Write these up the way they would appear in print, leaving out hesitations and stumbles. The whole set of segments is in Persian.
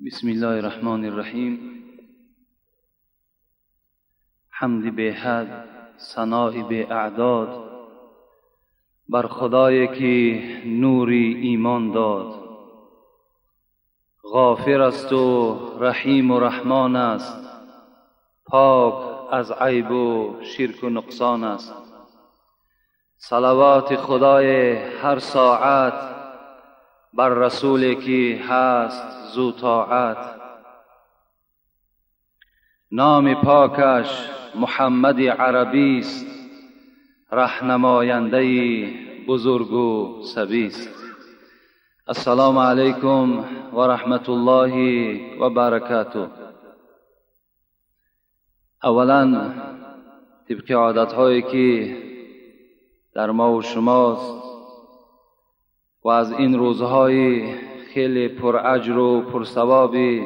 بسم الله الرحمن الرحیم. حمد به حد، ثنای به اعداد، بر خدایی که نوری ایمان داد. غافر است و رحیم و رحمان است، پاک از عیب و شرک و نقصان است. صلوات خدای هر ساعت بر رسولی که هست ذو طاعت. نام پاکش محمد عربی است، رهنماینده بزرگ و سبی است. السلام علیکم و رحمت الله و برکاته. اولا طبق عادت‌هایی که در ما و شماست و از این روزهای خیلی پراجر و پرثوابی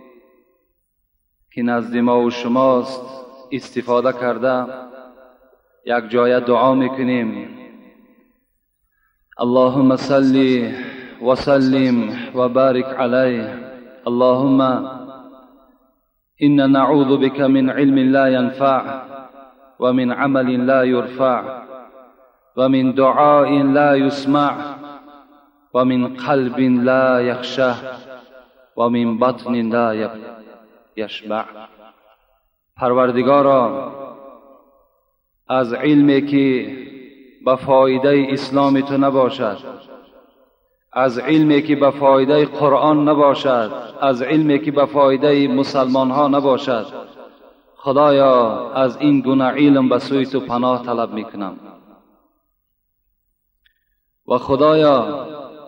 که نزد ما و شماست استفاده کرده یک جای دعا میکنیم. اللهم صل و سلم و بارک علیه. اللهم إنا نعوذ بك من علم لا ينفع ومن عمل لا يرفع ومن دعاء لا يسمع ومن قلب لا يخشع ومن بطن لا يشبع. پروردگارا، از علمی که به فایده اسلام تو نباشد، از علمی که به فایده قرآن نباشد، از علمی که به فایده مسلمان ها نباشد، خدایا از این گونه علم به سوی تو پناه طلب میکنم. و خدایا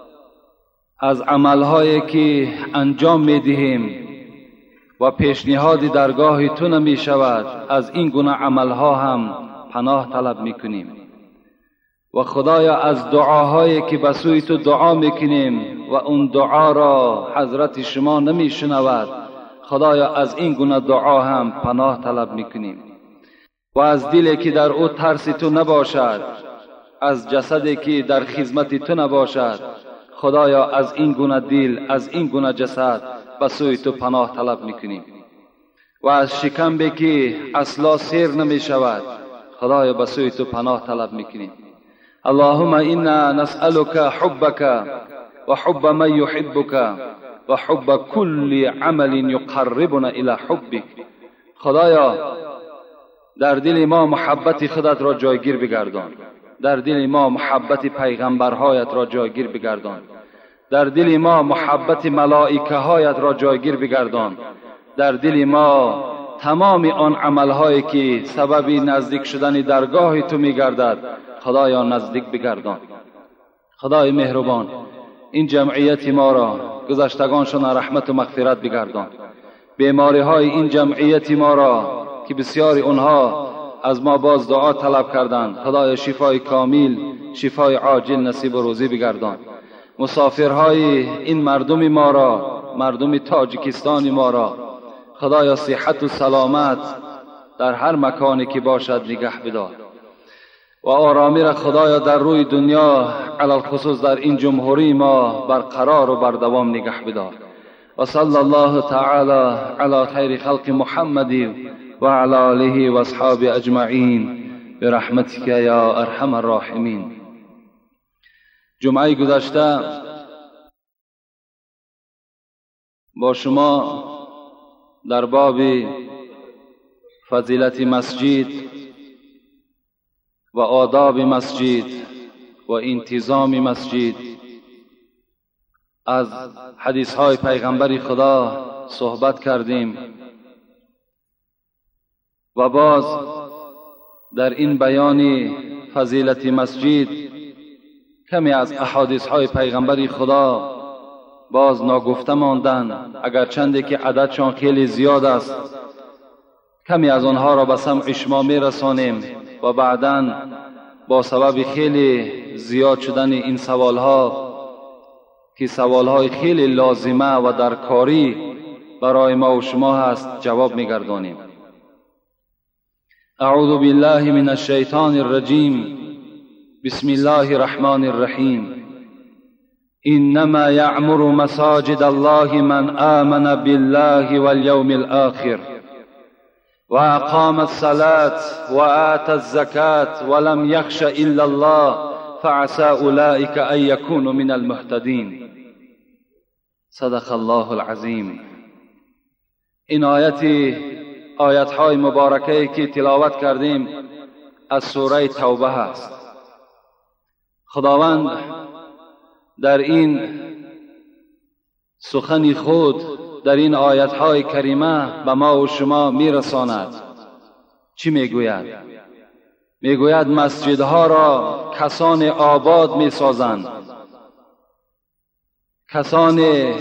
از عملهایی که انجام میدهیم و پیشنهاد درگاه تو نمی شود، از این گونه عملها هم پناه طلب میکنیم. و خدایا از دعاهایی که به سوی تو دعا میکنیم و اون دعا را حضرت شما نمی شنود، خدایا از این گونه دعا هم پناه طلب میکنیم. و از دلی که در او ترس تو نباشد، از جسدی که در خدمت تو نباشد، خدایا از این گونه دل، از این گونه جسد به سوی تو پناه طلب میکنیم. و از شکمی که اصلا سیر نمی شود، خدایا به سوی تو پناه طلب میکنیم. اللهم انا نسألك حبك و حب من يحبك و حب كل عمل يقربنا الى حبك. خدایا در دل ما محبت خودت را جایگیر بگردان، در دل ما محبت پیغمبرهایت را جایگیر بگردان، در دل ما محبت ملائکه هایت را جایگیر بگردان، در دل ما تمام آن عملهایی که سبب نزدیک شدن درگاه تو میگردد، خدایا نزدیک بگردان. خدای مهربان، این جمعیت ما را گذشتگانشان رحمت و مغفرت بگردان. بیماری های این جمعیت ما را که بسیاری اونها از ما باز دعا طلب کردند، خدای شفای کامل، شفای عاجل نصیب و روزی بگردان. مسافرهای این مردم ما را، مردم تاجیکستان ما را، خدایا صحت و سلامت در هر مکانی که باشد نگه بدار. و آرامی را خدایا در روی دنیا علل خصوص در این جمهوری ما برقرار و بردوام نگه بدار. و صلی الله تعالی علی خیر خلق محمد و علی آله و اصحابه اجمعین برحمتک یا ارحم الراحمین. جمعه گذشته با شما در باب فضیلت مسجد و آداب مسجد و انتظام مسجد از حدیث های پیغمبر خدا صحبت کردیم. و باز در این بیان فضیلت مسجد کمی از احادیث های پیغمبر خدا باز ناگفته ماندن، اگرچند که عددشان خیلی زیاد است. کمی از آنها را به سمع شما میرسانیم و بعداً با سبب خیلی زیاد شدن این سوالها که سوالهای خیلی لازمه و درکاری برای ما و شما هست جواب میگردانیم. اعوذ بالله من الشیطان الرجیم. بسم الله الرحمن الرحیم. انما یعمر مساجد الله من آمن بالله واليوم الآخر واقام الصلاة وآتى الزكاة ولم يخش الا الله فعسى اولئك ان يكونوا من المهتدين. صدق الله العظیم. این آیت‌های مبارکه که تلاوت کردیم از سوره توبه است. خداوند در این سخن خود در این آیت‌های کریمه به ما و شما میرساند. چی میگوید؟ میگوید مسجدها را کسان آباد میسازند، کسان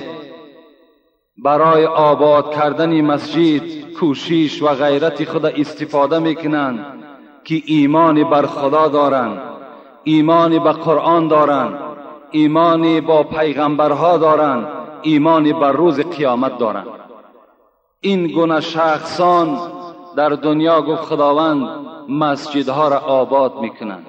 برای آباد کردن مسجد کوشش و غیرت خود استفاده میکنند که ایمان بر خدا دارند، ایمان به قرآن دارند، ایمان با پیغمبرها دارند، ایمان بر روز قیامت دارند. این گونه شخصان در دنیا گفت خداوند مسجدها را آباد میکنند.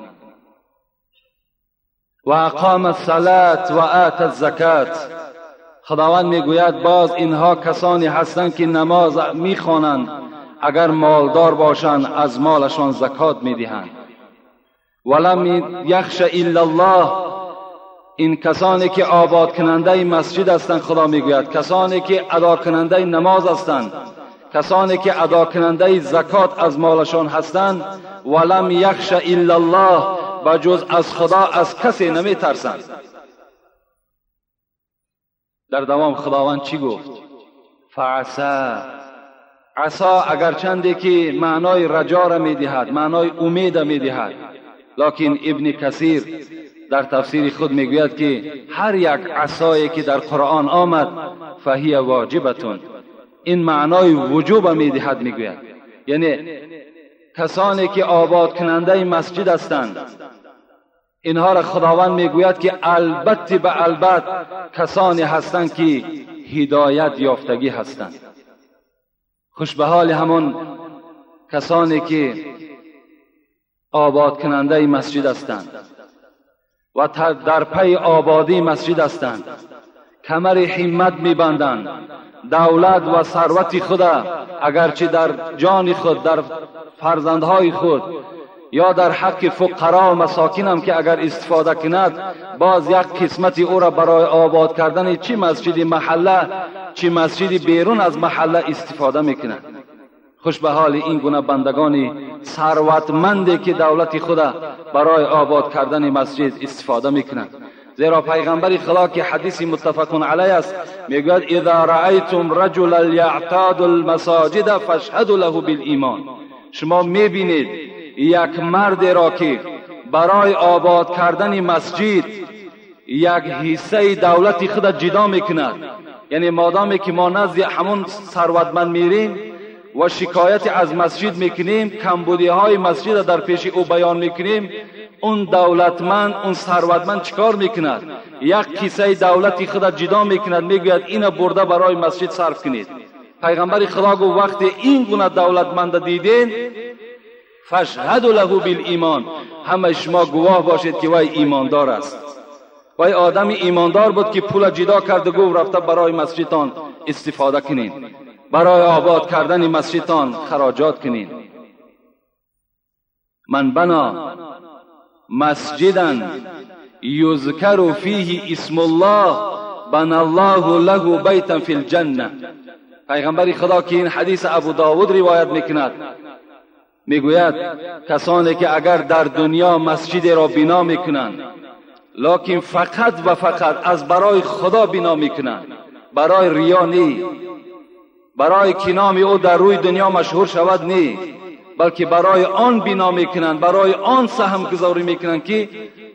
و اقام الصلاة و آت الزکات. خداوند میگوید باز اینها کسانی هستند که نماز میخوانند، اگر مالدار باشند از مالشان زکات میدهند. ولم یخش الا الله. این کسانی که آباد کننده مسجد هستند، خدا میگوید کسانی که ادا کننده نماز هستند، کسانی که ادا کننده زکات از مالشان هستند، ولم یخش الا الله، بجز از خدا از کسی نمی ترسند. در دوام خداوند چی گفت؟ فعسا. عسا اگرچنده که معنای رجا را می دهد، معنای امید می دهد، لکن ابن کثیر در تفسیر خود میگوید که هر یک عصایی که در قرآن آمد فهی واجبتون، این معنای وجوب میدهد. میگوید یعنی کسانی که آباد کننده مسجد هستند، اینها را خداوند میگوید که البته به البت کسانی هستند که هدایت یافتگی هستند. خوش به حال همون کسانی که آباد کننده مسجد هستند و در پی آبادی مسجد هستند، کمر همت میبندند، دولت و ثروت خود اگرچه در جان خود، در فرزندهای خود یا در حق فقرا و مساکین هم که اگر استفاده کند، باز یک قسمت او را برای آباد کردن چی مسجد محله چی مسجد بیرون از محله استفاده میکند. خوش به حال این گونه بندگانی ثروتمندی که دولت خود برای آباد کردن مسجد استفاده میکنند. زیرا پیغمبر خدا که حدیث متفق علیه است میگوید اذا رأیتم رجلا یعتاد المساجد فاشهدوا له بالایمان. شما میبینید یک مرد را که برای آباد کردن مسجد یک حصه دولت خود جدا میکند، یعنی مادامی که ما نزد همون ثروتمند میریم و شکایت از مسجد میکنیم، کمبودی های مسجد در پیش او بیان میکنیم، اون دولتمند، اون ثروتمند چیکار میکند؟ یک کیسه دولتی خود جدا میکند، میگوید اینو برده برای مسجد صرف کنید. پیغمبر خدا گفت وقتی این گونه دولتمند دیدین فاشهدوا له بالایمان، همه شما گواه باشید که وای ایماندار است، وای آدم ایماندار بود که پول جدا کرده گفت رفته برای مسجدتان استفاده کنین، برای آباد کردن مسجدتان خراجات کنین. من بنا مسجدا یذکر فیه اسم الله بنى الله له بیتا فی الجنه. پیغمبر خدا که این حدیث ابو داود روایت میکند میگوید کسانی که اگر در دنیا مسجد را بنا میکنند لکن فقط و فقط از برای خدا بنا میکنند، برای ریا نی، برای که نام او در روی دنیا مشهور شود نی، بلکه برای آن بنا میکنند، برای آن سهم گذاری میکنند که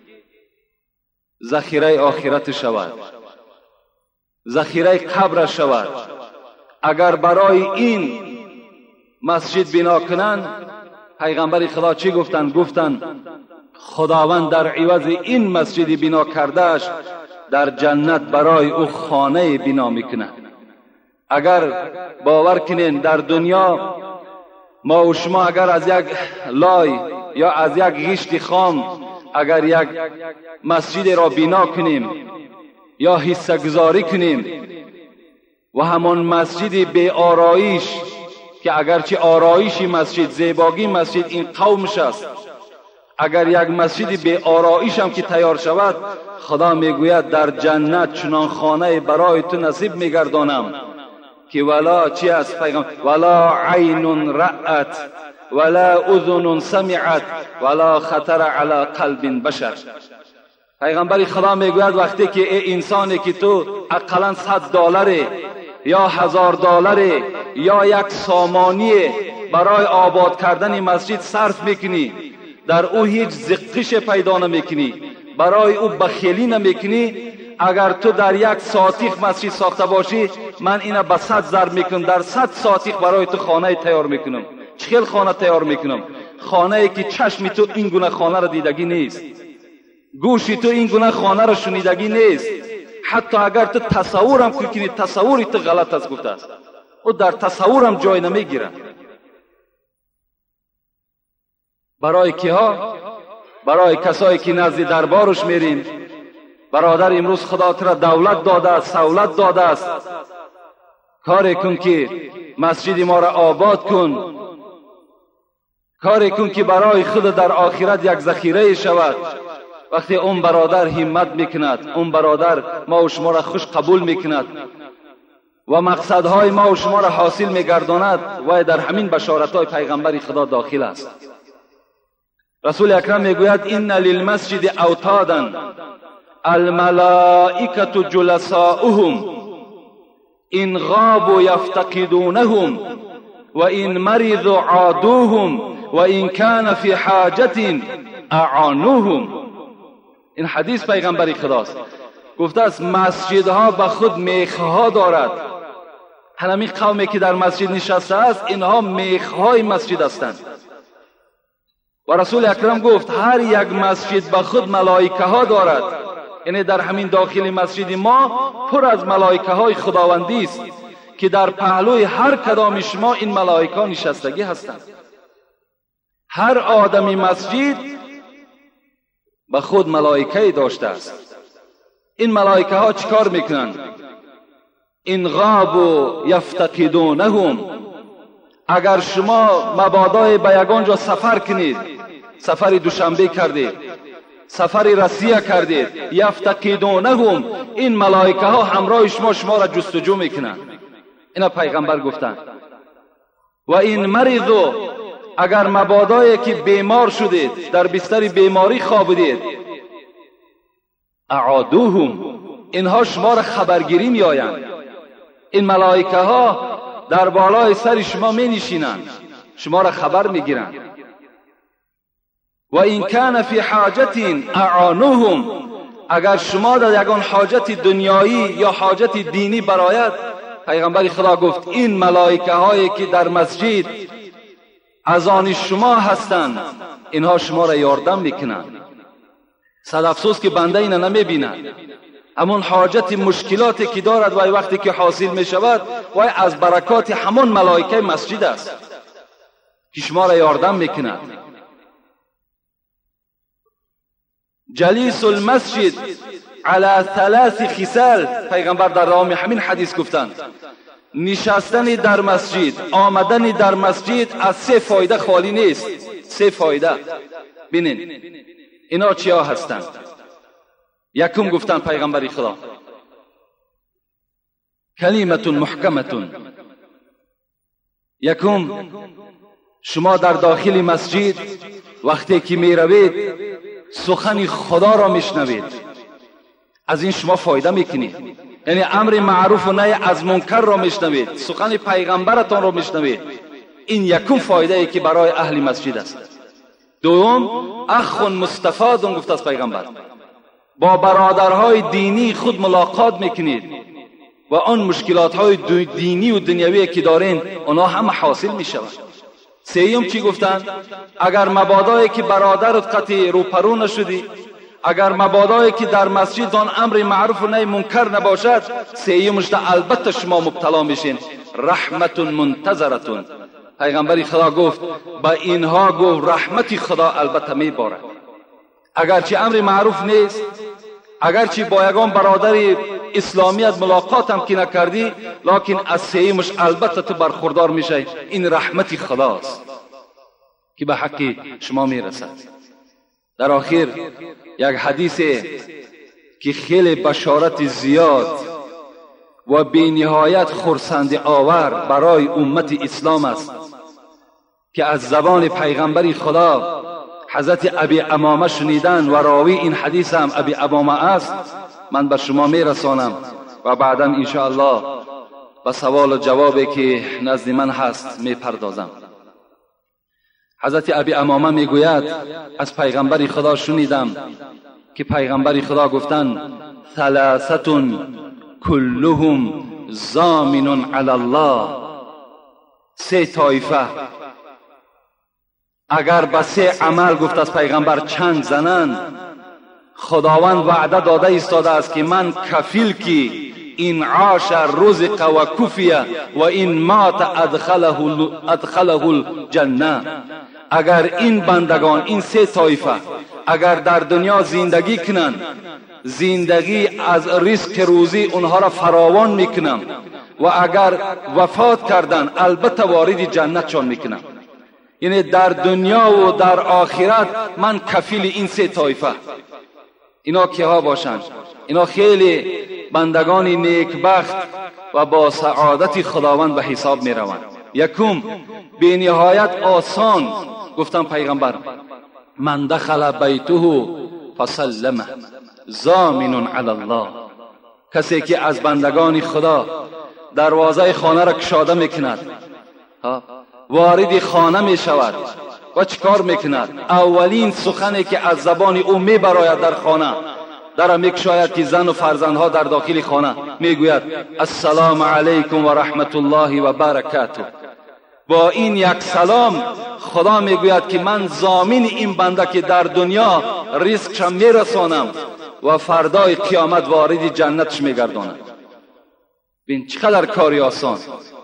ذخیره آخرت شود، ذخیره قبر شود. اگر برای این مسجد بنا کنند، پیغمبر خدا چی گفتند؟ گفتند خداوند در عوض این مسجد بنا کردهش در جنت برای او خانه بنا میکند. اگر باور کنین در دنیا ما و شما اگر از یک لای یا از یک گشت خام اگر یک مسجد را بنا کنیم یا حصه گذاری کنیم و همان مسجد بی آرایش که اگرچه آرایشی مسجد، زیباگی مسجد این قومش است، اگر یک مسجد بی آرایش هم که تیار شود، خدا میگوید در جنت چنان خانه برای تو نصیب میگردانم که ولا چی است پیغمبر، ولا عین رأت ولا اذن سمعت ولا خطر علی قلب بشر. پیغمبر خدا میگوید وقتی که ای انسانی که تو اقلا $100 یا $1000 یا یک سامانی برای آباد کردن مسجد صرف میکنی، در او هیچ زقش پیدا نمیکنی، برای او بخیلی نمیکنی، اگر تو در یک ساتیخ مسجد ساخته باشی، من اینا به 100 ضرب میکنم، در 100 ساتیخ برای تو خانه تیار میکنم. چخیل خانه تیار میکنم؟ خانه ای که چشم تو این گونه خانه را دیدگی نیست، گوشی تو این گونه خانه را شنیدگی نیست. حتی اگر تو تصورم کنی، تصوری تو غلط است گفته است، او در تصورم جای نمیگیره. برای کیها؟ برای کسایی که نزد دربارش میریم. برادر امروز خدا تو را دولت داده است، سهولت داده است، کاری کن که مسجد ما را آباد کن، کاری کن که برای خود در آخرت یک ذخیره شود. وقتی اون برادر همت میکند، اون برادر ما و شما را خوش قبول میکند و مقصدهای ما و شما را حاصل میگرداند و در همین بشارتهای پیغمبر خدا داخل است. رسول اکرم میگوید ان للمسجد اوتادا الملائکة جلساؤهم ان غابوا یفتقدونهم و ان مرضوا عادوهم و ان کان فی حاجة اعانوهم. این حدیث پیغمبر خداست. گفته است مسجدها به خود میخها دارد. همین قومی که در مسجد نشسته است اینها میخهای مسجد هستند. و رسول اکرم گفت هر یک مسجد به خود ملائکه ها دارد. یعنی در همین داخل مسجد ما پر از ملائکه های خداوندی است که در پهلوی هر کدام شما این ملائکه ها نشستگی هستند. هر آدمی مسجد به خود ملائکه داشته است. این ملائکه ها چیکار میکنند؟ ان غابوا یفتقدونهم. اگر شما مبادا به یگان جا سفر کنید، سفر دوشنبه کردید، سفر روسیه کردید، یفتقدونهم، این ملائکه ها همراه شما را جستجو میکنند. اینا پیغمبر گفتند. و این مرضوا، اگر مبادایی که بیمار شدید، در بستر بیماری خوابیدید، اعادوهم، اینها شما را خبرگیری میآیند. این ملائکه ها در بالای سر شما می نشینند، شما را خبر میگیرند. و این کان فی حاجة اعانوهم، اگر شما در یگان حاجت دنیایی یا حاجت دینی برآید، پیغمبر خدا گفت این ملائکه هایی که در مسجد از آن شما هستند، اینها شما را یاردم میکنند. صد افسوس که بنده اینا نمیبیند. همون حاجت مشکلاتی که دارد و وقتی که حاصل می شود و از برکات همون ملائکه مسجد است که شما را یاردم میکند. جلیس المسجد علی 3 خصال، پیغمبر در رام همین حدیث گفتند نشستن در مسجد، آمدن در مسجد از 3 فایده خالی نیست. 3 فایده ببینید اینا چیا هستند؟ یکم گفتن پیغمبر خدا کلمت محکمت. یکم شما در داخل مسجد وقتی که می روید سخن خدا را میشنوید، از این شما فایده میکنید. یعنی امر معروف و نهی از منکر را میشنوید، سخن پیغمبرتان را میشنوید. این یکم فایده ای که برای اهل مسجد است. دوم اخ مستفاد گفته است پیغمبر، با برادرهای دینی خود ملاقات میکنید و آن مشکلات های دینی و دنیوی که دارین اونا هم حاصل میشود. سیوم چی گفتند؟ اگر مبادایی که برادرت قطع روپرو نشدی، اگر مبادایی که در مسجد آن امر معروف و نهی منکر نباشد، سیومش البته شما مبتلا میشین. رحمت منتظرتون، پیغمبر خدا گفت با اینها گفت رحمت خدا البته میبارد. اگرچه امر معروف نیست، اگرچه با یگان برادر اسلامیت ملاقات هم که نکردی، لکن از سیمش البته تو برخوردار میشه. این رحمت خداست که به حق شما میرسد. در آخر یک حدیث که خیلی بشارت زیاد و بی نهایت خرسند آور برای امت اسلام است که از زبان پیغمبر خدا حضرت ابی امامه شنیدن و راوی این حدیث هم ابی امامه است. من بر شما میرسانم و بعدا انشاءالله به سوال و جوابی که نزد من هست میپردازم. حضرت ابی امامه میگوید از پیغمبر خدا شنیدم که پیغمبر خدا گفتند ثلاثه کلهم ضامن علی الله. سه طایفه اگر به سه عمل گفت از پیغمبر چنگ زنند، خداوند وعده داده ایستاده است که من کفیل که این عاش رزق و کفیه و این مات ادخله الجنه. اگر این بندگان، این سه طایفه اگر در دنیا زندگی کنند، زندگی از رزق روزی اونها را فراوان میکنم و اگر وفات کردن البته وارد جنت چون میکنم. یعنی در دنیا و در آخرت من کفیل این سه طایفه. اینا کیها باشند؟ اینا خیلی بندگان نیکبخت و با سعادت خداوند به حساب می روند. یکم به نهایت آسان گفتم پیغمبر من دخل بیته فسلم ضامن علی الله. کسی که از بندگان خدا دروازه خانه را کشاده میکند، وارد خانه می شود و چیکار میکند؟ اولین سخنی که از زبان او میبراید در خانه، در میگشاید که زن و فرزندها در داخل خانه، میگوید السلام علیکم و رحمت الله و برکاته. با این یک سلام خدا میگوید که من ضامن این بنده که در دنیا رزقش میرسانم و فردای قیامت وارد جنتش میگردانم. ببین چقدر کاری آسان.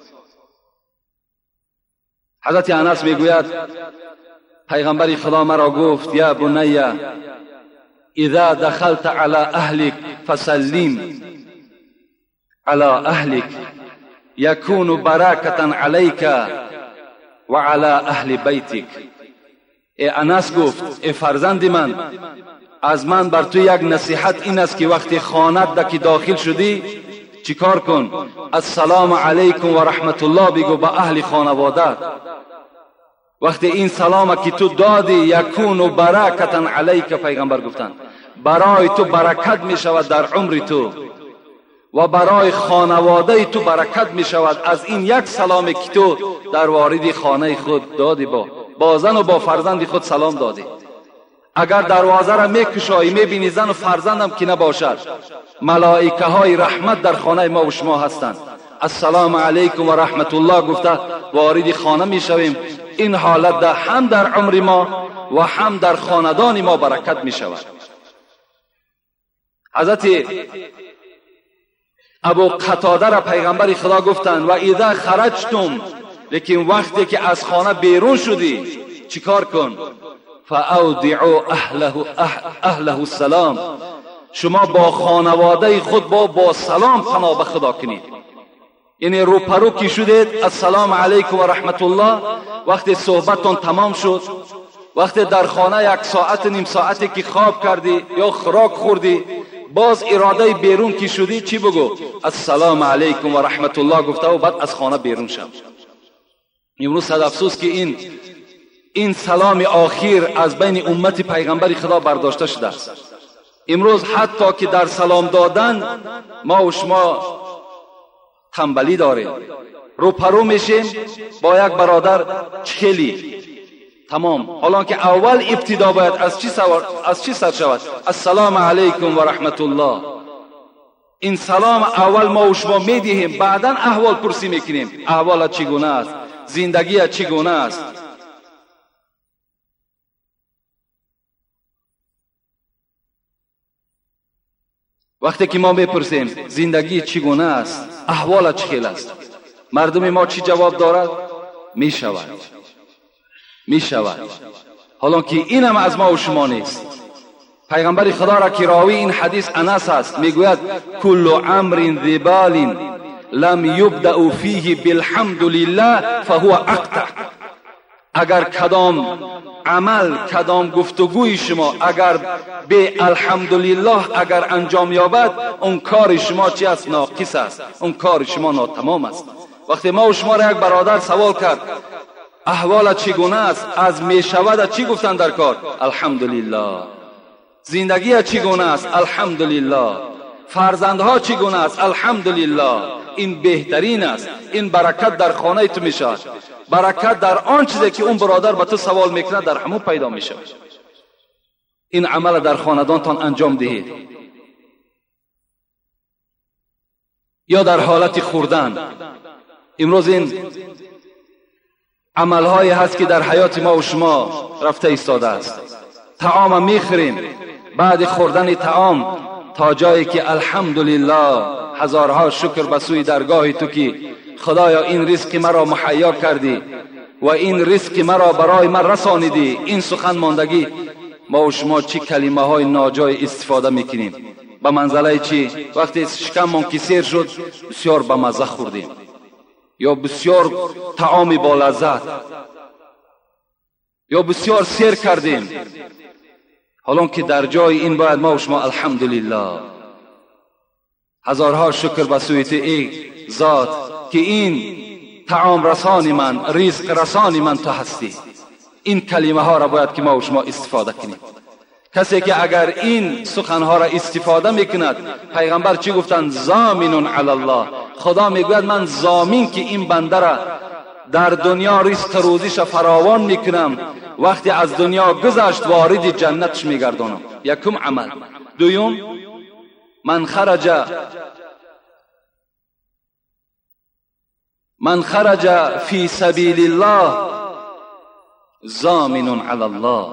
حضرت انس میگوید پیغمبر خدا مرا گفت یا بنی اذا دخلت على اهلك فسلم على اهلك يكون بركة عليك وعلى اهل بیتك. ای انس گفت ای فرزند من، از من بر تو یک نصیحت این است که وقتی خانت دکی داخل شدی چیکار کن؟ السلام علیکم و رحمت الله بگو به اهل خانواده. وقتی این سلام که تو دادی یکون برکتا علیک، پیغمبر گفتند برای تو برکت می شود در عمر تو و برای خانواده تو برکت می شود از این یک سلامی که تو در وارد خانه خود دادی، با زن و با فرزند خود سلام دادی. اگر دروازه را میکشایی میبینی زن و فرزندم که نباشد، ملائکه های رحمت در خانه ما و شما هستند. السلام علیکم و رحمت الله گفته وارد خانه میشویم. این حالت هم در عمر ما و هم در خاندان ما برکت میشود. حضرت ابو قتاده را پیغمبر خدا گفتند و اذا خرجتم، لیکن وقتی که از خانه بیرون شدی چیکار کن؟ فاودعوا اهله السلام. شما با خانواده خود با سلام پناه به خدا کنید. یعنی رو پرو کی شدید السلام علیکم و رحمت الله. وقتی صحبتتون تمام شد، وقتی در خانه یک ساعت نیم ساعتی که خواب کردی یا خوراک خوردی، باز اراده بیرون کی شدی چی بگو؟ السلام علیکم و رحمت الله گفته و بعد از خانه بیرون شد. امروز صد افسوس که این سلام آخر از بین امت پیغمبر خدا برداشته شده است. امروز حتی که در سلام دادن ما و شما تنبلی داریم. رو پرو میشیم با یک برادر چخلی تمام، حالا که اول ابتدا باید از چی سر شود؟ السلام علیکم و رحمت الله. این سلام اول ما و شما میدهیم، بعدا احوال پرسی میکنیم احوالت چگونه است، زندگیت چگونه است. وقتی که ما میپرسیم زندگی چگونه است، احوالت چخیل است، مردم ما چی جواب دارد؟ میشود. حالا که اینم از ما و شما نیست. پیغمبر خدا را که راوی این حدیث انس است میگوید کل امر ذبال لم یبدأ فیه بالحمد لله فهو اقطع. اگر کدام عمل، کدام گفتگوی شما اگر به الحمدلله اگر انجام یابد، اون کار شما چی است؟ ناقص است، اون کار شما ناتمام است. وقتی ما و شما را یک برادر سوال کرد احوالت چگونه است، از میشود چی گفتن در کار؟ الحمدلله. زندگی چگونه است؟ الحمدلله. فرزندها چگونه است؟ الحمدلله. این بهترین است. این برکت در خانه تو میشود. برکت در آن چیزی که اون برادر به تو سوال میکنه در همون پیدا میشود. این عمل در خاندانتان انجام دهید. یا در حالت خوردن، امروز این عملهایی هست که در حیات ما و شما رفته ایستاده است. طعام میخوریم، بعد خوردن طعام تا جایی که الحمدلله هزارها شکر به سوی درگاه تو که خدایا این رزق مرا مهیا کردی و این رزق مرا برای من رسانیدی. این سخن ماندگی ما و شما چی کلمه های ناجای استفاده میکنیم؟ به منزله چی؟ وقتی شکممان کسیر شد بسیار به مزه خوردیم یا بسیار طعام با لذت یا بسیار سیر کردیم، حالا که در جای این باید ما و شما الحمدلله هزارها شکر به سوی تو ای ذات که این طعام رسانی من، رزق رسانی من تو هستی. این کلمه ها را باید که ما و شما استفاده کنیم. کسی که اگر این سخن ها را استفاده میکند، پیغمبر چی گفتند؟ ضامن علی الله. خدا میگوید من ضامن که این بنده را در دنیا رزق روزیش فراوان میکنم، وقتی از دنیا گذشت وارد جنتش میگردانم. یکم عمل. دوم من خرج فی سبیل الله ضامن علی الله.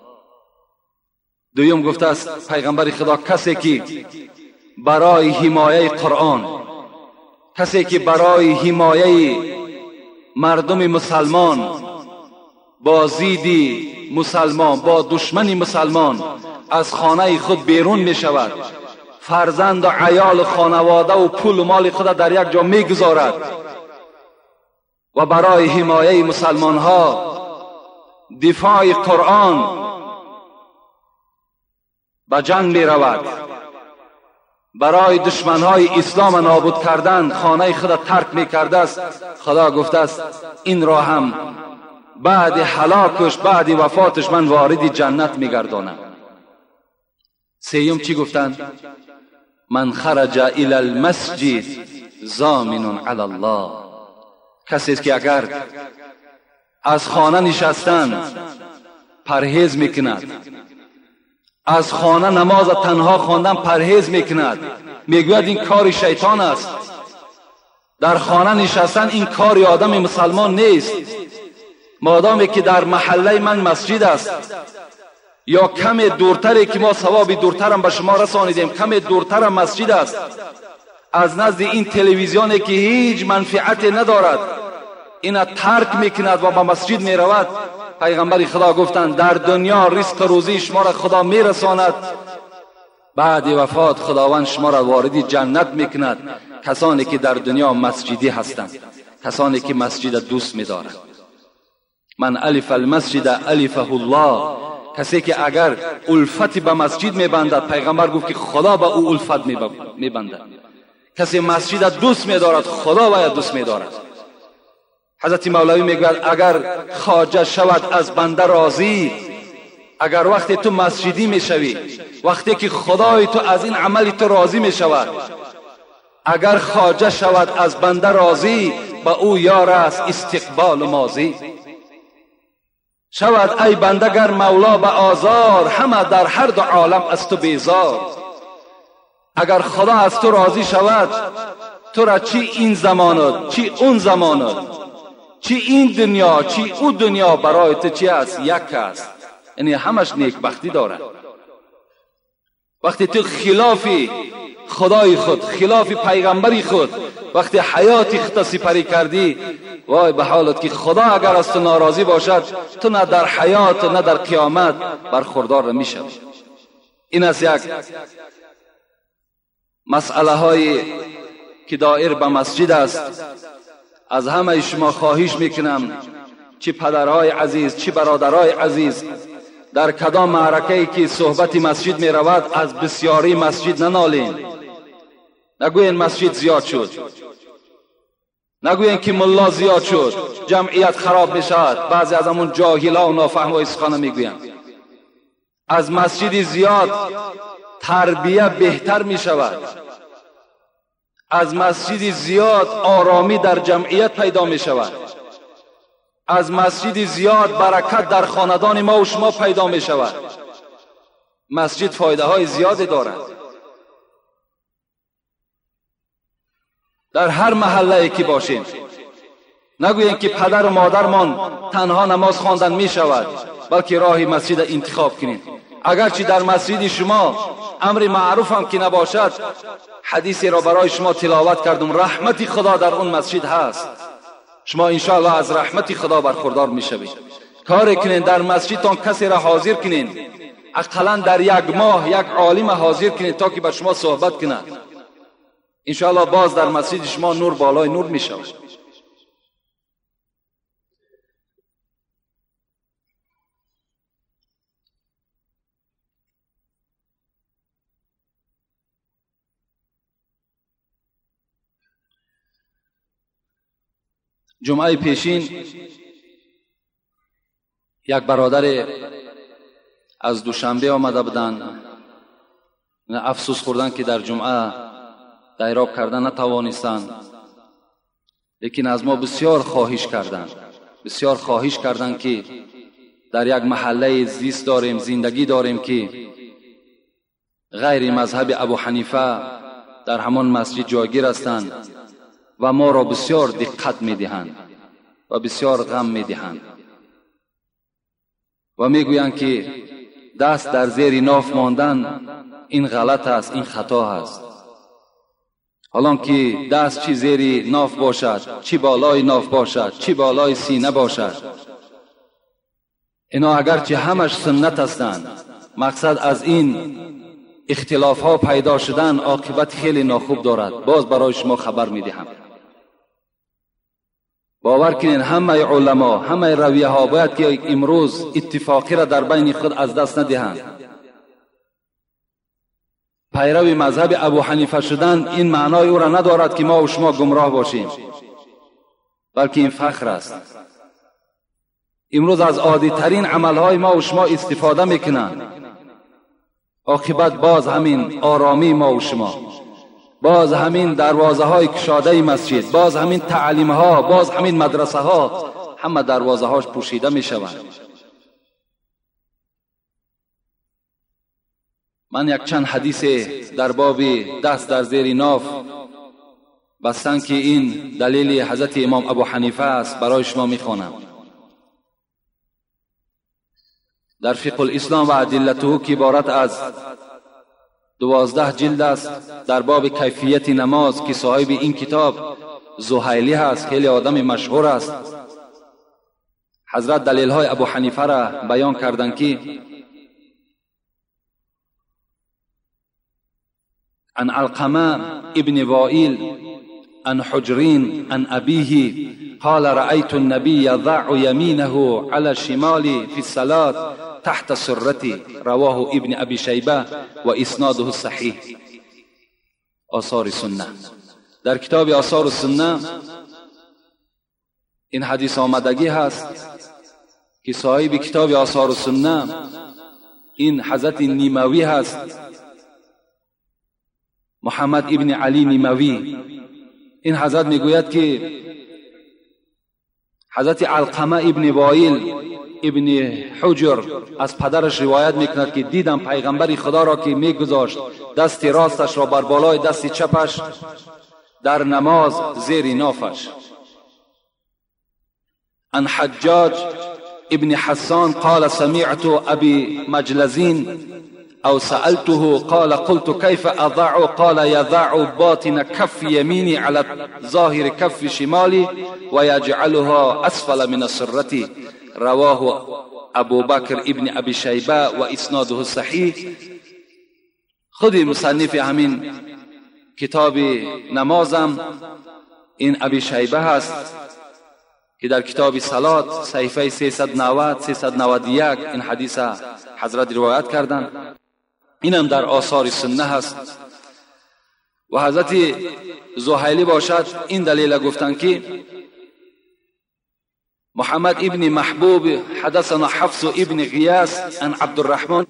دوم گفته است پیغمبر خدا کسی که برای حمایه قرآن، کسی که برای حمایه مردم مسلمان با ضد مسلمان، با دشمن مسلمان از خانه خود بیرون می شود، فرزند و عیال خانواده و پول و مال خود در یک جا می گذارد و برای حمایه مسلمان ها، دفاع قرآن به جنگ می رود، برای دشمن های اسلام نابود کردن خانه خود ترک می کرده است. خدا گفته است این را هم بعد هلاکش، بعد وفاتش من وارد جنت می گردانم. سیوم چی گفتند؟ من خرج الى المسجد ضامن علی الله. کسی که اگر از خانه نشستن پرهیز میکند، از خانه نماز تنها خواندن پرهیز میکند، میگوید این کار شیطان است. در خانه نشستن این کار آدم مسلمان نیست. مادامی که در محله من مسجد است یا کم دورتری که ما ثواب دورترم به شما رسانیدیم، کم دورترم مسجد است، از نزد این تلویزیونی که هیچ منفعت ندارد اینا ترک میکند و به مسجد میرود. پیغمبر خدا گفتند در دنیا رزق روزی شما را خدا میرساند، بعد وفات خداوند شما را وارد جنت میکند. کسانی که در دنیا مسجدی هستند، کسانی که مسجد دوست می‌دارند. من الف المسجد الفه الله. کسی که اگر الفت به مسجد میبندد، پیغمبر گفت که خدا به او الفت میبندد. کسی مسجد دوست می‌دارد، خدا باید دوست می‌دارد. حضرت مولوی میگوید اگر خواجه شود از بنده راضی، اگر وقتی تو مسجدی میشوی، وقتی که خدای تو از این عمل تو راضی میشود، اگر خواجه شود از بنده راضی، با او یار است استقبال و ماضی. شود ای بنده گر مولا به آزار، همه در هر دو عالم از تو بیزار. اگر خدا از تو راضی شود، تو را چی این زمانت، چی اون زمانت، چی این دنیا، چی او دنیا برای تو چی است؟ یک است. یعنی همش نیکبختی داره. وقتی تو خلاف خدای خود، خلاف پیغمبری خود، وقتی حیات خود سپری کردی، وای به حالت که خدا اگر از تو ناراضی باشد، تو نه در حیات نه در قیامت برخوردار نمیشوی. این است یک مسئله های که دایر به مسجد است. از همه شما خواهش میکنم، چه پدرهای عزیز چه برادرهای عزیز، در کدام معرکه‌ای که صحبت مسجد می رود از بسیاری مسجد ننالین. نگوین مسجد زیاد شد، نگوین که ملا زیاد شد، جمعیت خراب می شود. بعضی از همون جاهلا و نافهمای سخن میگویند. از مسجد زیاد تربیه بهتر می شود. از مسجد زیاد آرامی در جمعیت پیدا می شود. از مسجد زیاد برکت در خاندان ما و شما پیدا می شود. مسجد فایده های زیادی دارد. در هر محله که باشیم نگوییم که پدر و مادرمان تنها نماز خواندن می شود، بلکه راه مسجد انتخاب کنید. اگرچه در مسجد شما امر معروف هم که نباشد، حدیثی را برای شما تلاوت کردم، رحمت خدا در اون مسجد هست. شما انشاءالله از رحمت خدا برخوردار می شوید. کار کنین در مسجدتان کسی را حاضر کنین، اقلا در یک ماه یک عالم حاضر کنین تا که با شما صحبت کند. انشاءالله باز در مسجد شما نور بالای نور می شود. جمعه پیشین یک برادر از دوشنبه آمده بودند. افسوس خوردن که در جمعه دایراب کردن نتوانستند، لیکن از ما بسیار خواهش کردند که در یک محله زیست داریم، زندگی داریم که غیر مذهب ابو حنیفه در همان مسجد جایگیر هستند و ما را بسیار دقت می‌دهند و بسیار غم می‌دهند و میگویند که دست در زیر ناف ماندن این غلط است، این خطا است. حالان که دست چی زیر ناف باشد، چی بالای ناف باشد، چی بالای سینه باشد، اینا اگرچه همش سنت هستند، مقصد از این اختلاف ها پیدا شدن عاقبت خیلی ناخوب دارد. باز برای شما خبر میدهم، باور کنین همه علما، همه رویه ها باید که امروز اتفاقی را در بین خود از دست ندهند. پیرو مذهب ابو حنیفه شدن این معنای او را ندارد که ما و شما گمراه باشیم، بلکه این فخر است. امروز از عادی ترین عملهای ما و شما استفاده میکنند، عاقبت باز همین آرامی ما و شما، باز همین دروازه های کشاده مسجد، باز همین تعلیم ها، باز همین مدرسه ها، همه دروازه هاش پوشیده می شوند. من یک چند حدیث در باب دست در زیر ناف بستن که این دلیل حضرت امام ابو حنیفه است برای شما می خوانم. در فقه الاسلام و ادلته که عبارت از 12 جلد است، در باب کیفیت نماز که صاحب این کتاب زهیلی هست، خیلی آدم مشهور است. حضرت دلیل های ابو حنیفه را بیان کردند که عن علقمه ابن وائل عن حجرین عن ابیه قال رأيت النبي يضع يمينه على الشمال في الصلاة تحت سرته، رواه ابن ابی شیبه و اسناده صحیح. آثار سنه، در کتاب آثار سنه این حدیث آمدگی هست که صاحب کتاب آثار سنه این حضرت نیموی هست، محمد ابن علی نیموی. این حضرت میگوید که حضرت علقمه ابن وائل ابن حجر از پدرش روایت میکند که دیدم پیغمبر خدا را که میگذاشت دست راستش را بر بالای دست چپش در نماز زیر نافش. عن حجاج ابن حسان قال سمعت ابي مجلزين او سألته قال قلت كيف اضع قال يضع باطن كف يميني على ظاهر كف شمالي ويجعلها اسفل من السرة، رواه ابو بکر ابن ابی شیبه و اسناده صحیح. خود مصنف همین کتاب نمازم این ابی شیبه هست که در کتاب صلات صحیفه 390 391 این حدیث حضرت روایت کردند. اینم در آثار سنه هست. و حضرت زهیلی باشد این دلیل گفتن که محمد ابن محبوب حدثنا حفص ابن غیاث عن عبد الرحمن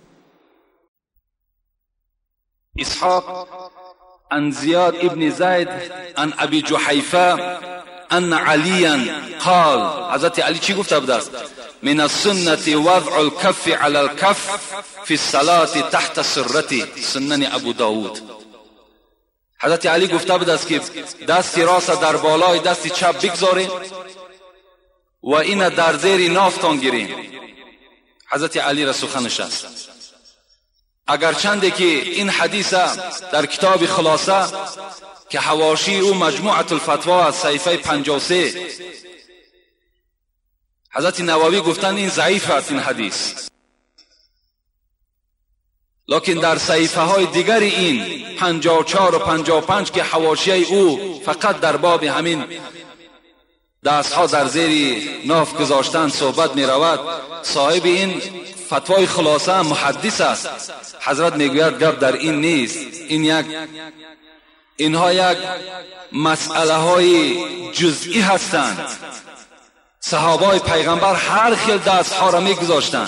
اسحاق عن زیاد ابن زید عن ابی جحیفه ان علیا قال، حضرت علی چی گفته بود است؟ من السنة وضع الكف على الكف في الصلاة تحت سرة، سنن ابو داود. حضرت علی گفته بود است که دست راست در بالای دست چپ بگذاریم و این در زیر نافتان گیریم. حضرت علی را سخنش است. اگرچند که این حدیث در کتاب خلاصه که حواشی او مجموعه الفتوا صحیفه 53 حضرت نووی گفتند این ضعیف است این حدیث، لکن در صحیفه های دیگر این 54 و 55 که حواشی او فقط در باب همین دست ها در زیر ناف گذاشتن صحبت می رود، صاحب این فتوای خلاصه محدث است. حضرت میگوید گپ در این نیست، اینها یک مسئله های جزئی هستند. صحابه پیغمبر هر خیل دست ها را میگذاشتند.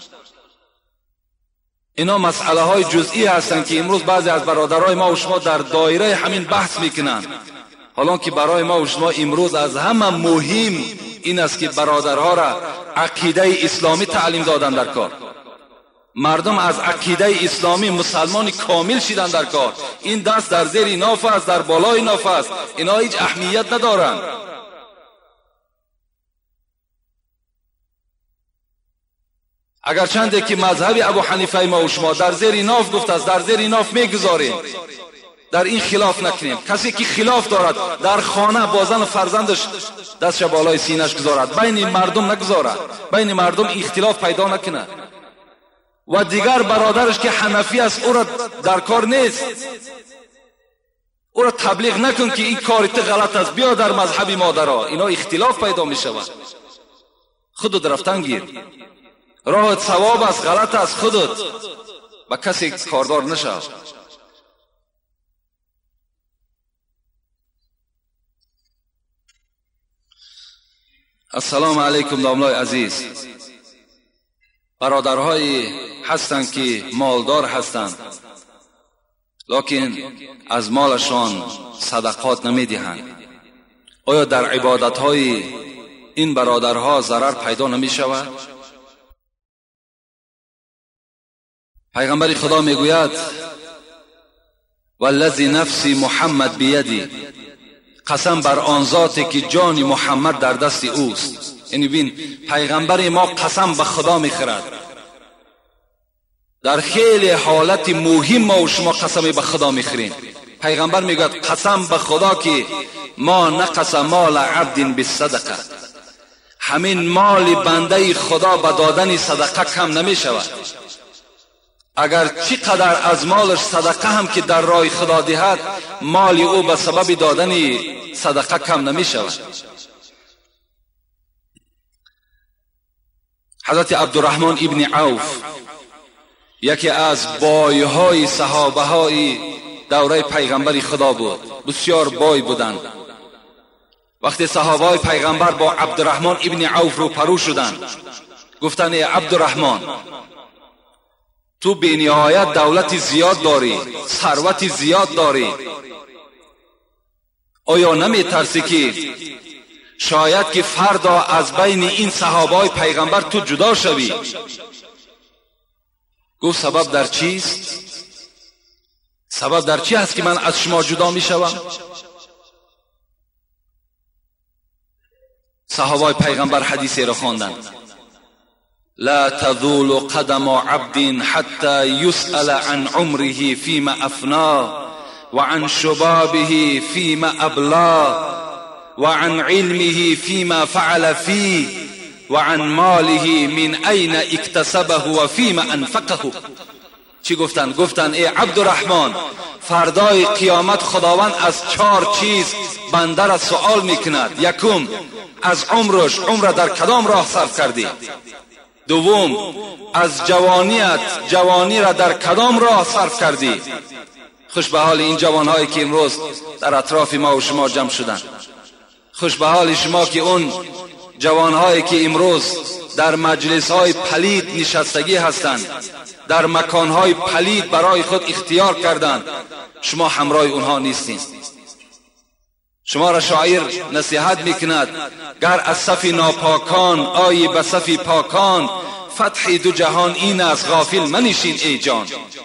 اینا مسئله های جزئی هستند که امروز بعضی از برادرای ما و شما در دایره همین بحث میکنند، حالا که برای ما و شما امروز از همه مهم این است که برادرها را عقیده اسلامی تعلیم دادن در کار. مردم از عقیده اسلامی مسلمان کامل شدن در کار. این دست در زیر ناف است، در بالای ناف است، اینا هیچ اهمیت ندارند. اگرچند که مذهب ابو حنیفه ما و شما در زیر ناف گفته است، در زیر ناف میگذاریم، در این خلاف نکنیم. کسی که خلاف دارد در خانه با زن و فرزندش دستش بالای سینه‌اش گذارد، بین مردم نگذارد، بین مردم اختلاف پیدا نکنه. و دیگر برادرش که حنفی است او را در کار نیست، او را تبلیغ نکن که این کارت غلط است، بیا در مذهب مادرها. اینا اختلاف پیدا می شود. خودت رفتن گیر، راهت صواب است غلط است، خودت با کسی کاردار نشو. السلام علیکم داملای عزیز. برادرهایی هستند که مالدار هستند لکن از مالشان صدقات نمیدهند. آیا در عبادتهای این برادرها ضرر پیدا نمی شود؟ پیغمبر خدا میگوید والذی نفسی محمد بیدی، قسم بر آن ذاتی که جان محمد در دست اوست. یعنی بین پیغمبر ما قسم به خدا میخورد. در خیلی حالت مهم ما و شما قسم به خدا میخوریم. پیغمبر میگوید قسم به خدا که ما نقص مال عبد بالصدقه، همین مال بنده خدا به دادن صدقه کم نمیشود. اگر چقدر از مالش صدقه هم که در راه خدا دهد، مال او به سبب دادن صدقه کم نمی شود. حضرت عبدالرحمن ابن عوف یکی از بایهای صحابه های دوره پیغمبر خدا بود، بسیار بای بودند. وقتی صحابه پیغمبر با عبدالرحمن ابن عوف رو پرو شدند، گفتند ای عبدالرحمن، تو به نهایت دولت زیاد داری، ثروت زیاد داری، آیا نمی ترسی که شاید که فردا از بین این صحابه پیغمبر تو جدا شوی؟ گفت سبب در چیست؟ سبب در چی است که من از شما جدا می شوم؟ صحابه پیغمبر حدیثی را خواندند لا تذول قدم عبد حتى يسأل عن عمره فيما أفناه وعن شبابه فيما أبلاه وعن علمه فيما فعل فيه وعن ماله من أين اكتسبه وفيما أنفقه. چی گفتن؟ گفتن ای عبدالرحمن، فردای قیامت خداوند از 4 چیز بنده را سوال میکند. یکم، از عمرش، عمر در کدام راه صرف کردی؟ دوم، از جوانیت، جوانی را در کدام راه صرف کردی؟ خوش به حال این جوانهایی که امروز در اطراف ما و شما جمع شدند. خوش به حال شما که اون جوانهایی که امروز در مجلس‌های پلید نشستگی هستند، در مکان‌های پلید برای خود اختیار کردند، شما همراه اونها نیستید. شما را شاعر نصیحت میکند گر از صف ناپاکان آیی به صف پاکان، فتح 2 جهان این از غافل منشین ای جان.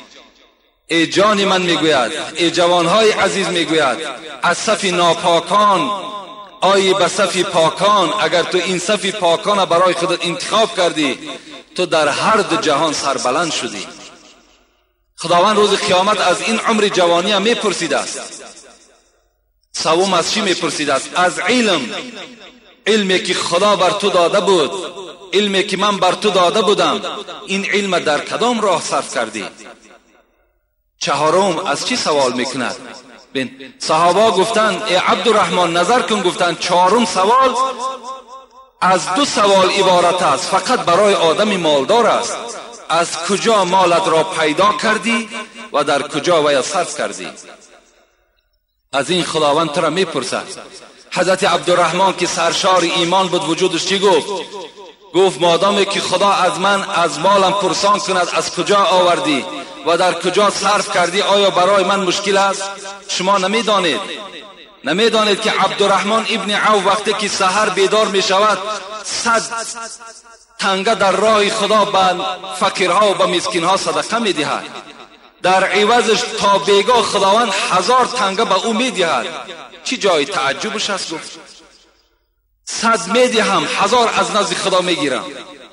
ای جان من میگوید، ای جوانهای عزیز میگوید، از صف ناپاکان آیی به صف پاکان. اگر تو این صف پاکان را برای خودت انتخاب کردی، تو در هر 2 جهان سربلند شدی. خداوند روز قیامت از این عمر جوانی هم میپرسیده است. سوم از چی میپرسیده است؟ از علم، علمی که خدا بر تو داده بود، علمی که من بر تو داده بودم، این علم در کدام راه صرف کردی؟ چهارم از چی سوال میکند؟ صحابه گفتند ای عبدالرحمن نظر کن، گفتند چهارم سوال از 2 سوال عبارت است، فقط برای آدم مالدار است. از کجا مالت را پیدا کردی و در کجا وی صرف کردی؟ از این خداوند تو را میپرسد. حضرت عبدالرحمن که سرشار ایمان بود وجودش چی گفت؟ گفت مادامی که خدا از من از مالم پرسان کند از کجا آوردی و در کجا صرف کردی، آیا برای من مشکل است؟ شما نمیدانید که عبدالرحمن ابن عوف وقتی که سحر بیدار می شود 100 تنگه در راه خدا به فقیرها و به مسکینها صدقه می دهد. در عوضش تا بیگاه خداوند 1000 تنگه به او می دهد. چی جای تعجبش است؟ گفت 100 می دهم، 1000 از نزد خدا می گیرم.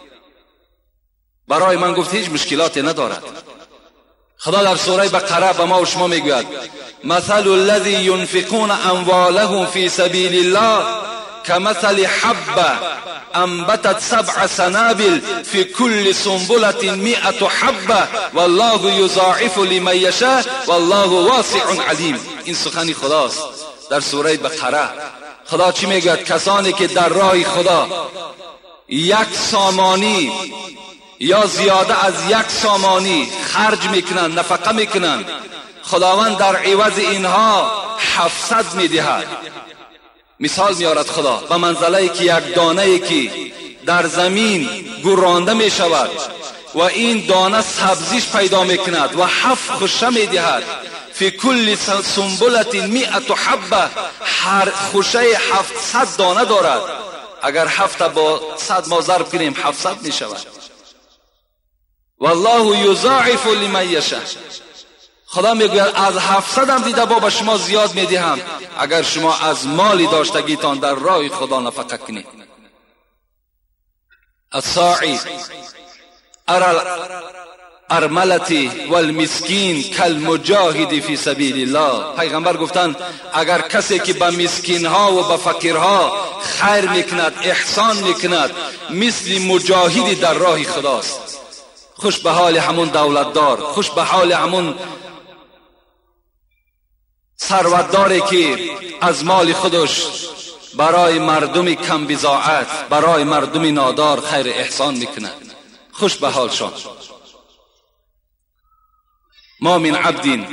برای من گفت هیچ مشکلاتی ندارد. خدا در سوره بقره به ما و شما میگوید مثل الذی ينفقون اموالهم فی سبیل الله كمثل حبة انبتت 7 سنابل في كل سنبلة 100 حبة والله يضاعف لمن يشاء والله واسع علیم. این سخن خداست در سوره بقره. خدا چی میگوید؟ کسانی که در راه خدا 1 سامانی یا زیاده از 1 سامانی خرج میکنند، نفقه میکنند، خداوند در عوض اینها 700 میدهد. مثال میارد خدا به منزله که 1 دانه که در زمین گرانده میشود و این دانه سبزیش پیدا میکند و 7 خوشه میدهد. فی کل سنبلة 100 حبة، هر خوشه 700 دانه دارد. اگر 7 با 100 ما ضرب کنیم 700 میشود. والله یضاعف لمن یشاء. خدا میگوید از 700 هم دیده با شما زیاد میدهم اگر شما از مالی داشتگیتان در راه خدا نفقه کنید. الساعی ارى الارملة والمسکین کالمجاهد فی سبیل الله. پیغمبر گفتند اگر کسی که به مسکین ها و به فقیرها خیر میکند، احسان میکند، مثل مجاهدی در راه خداست. خوش به حال همون دولتدار، خوش به حال همون ثروتداری که از مال خودش برای مردم کم بضاعت، برای مردم نادار خیر احسان میکنه. خوش به حالشان. ما من عبد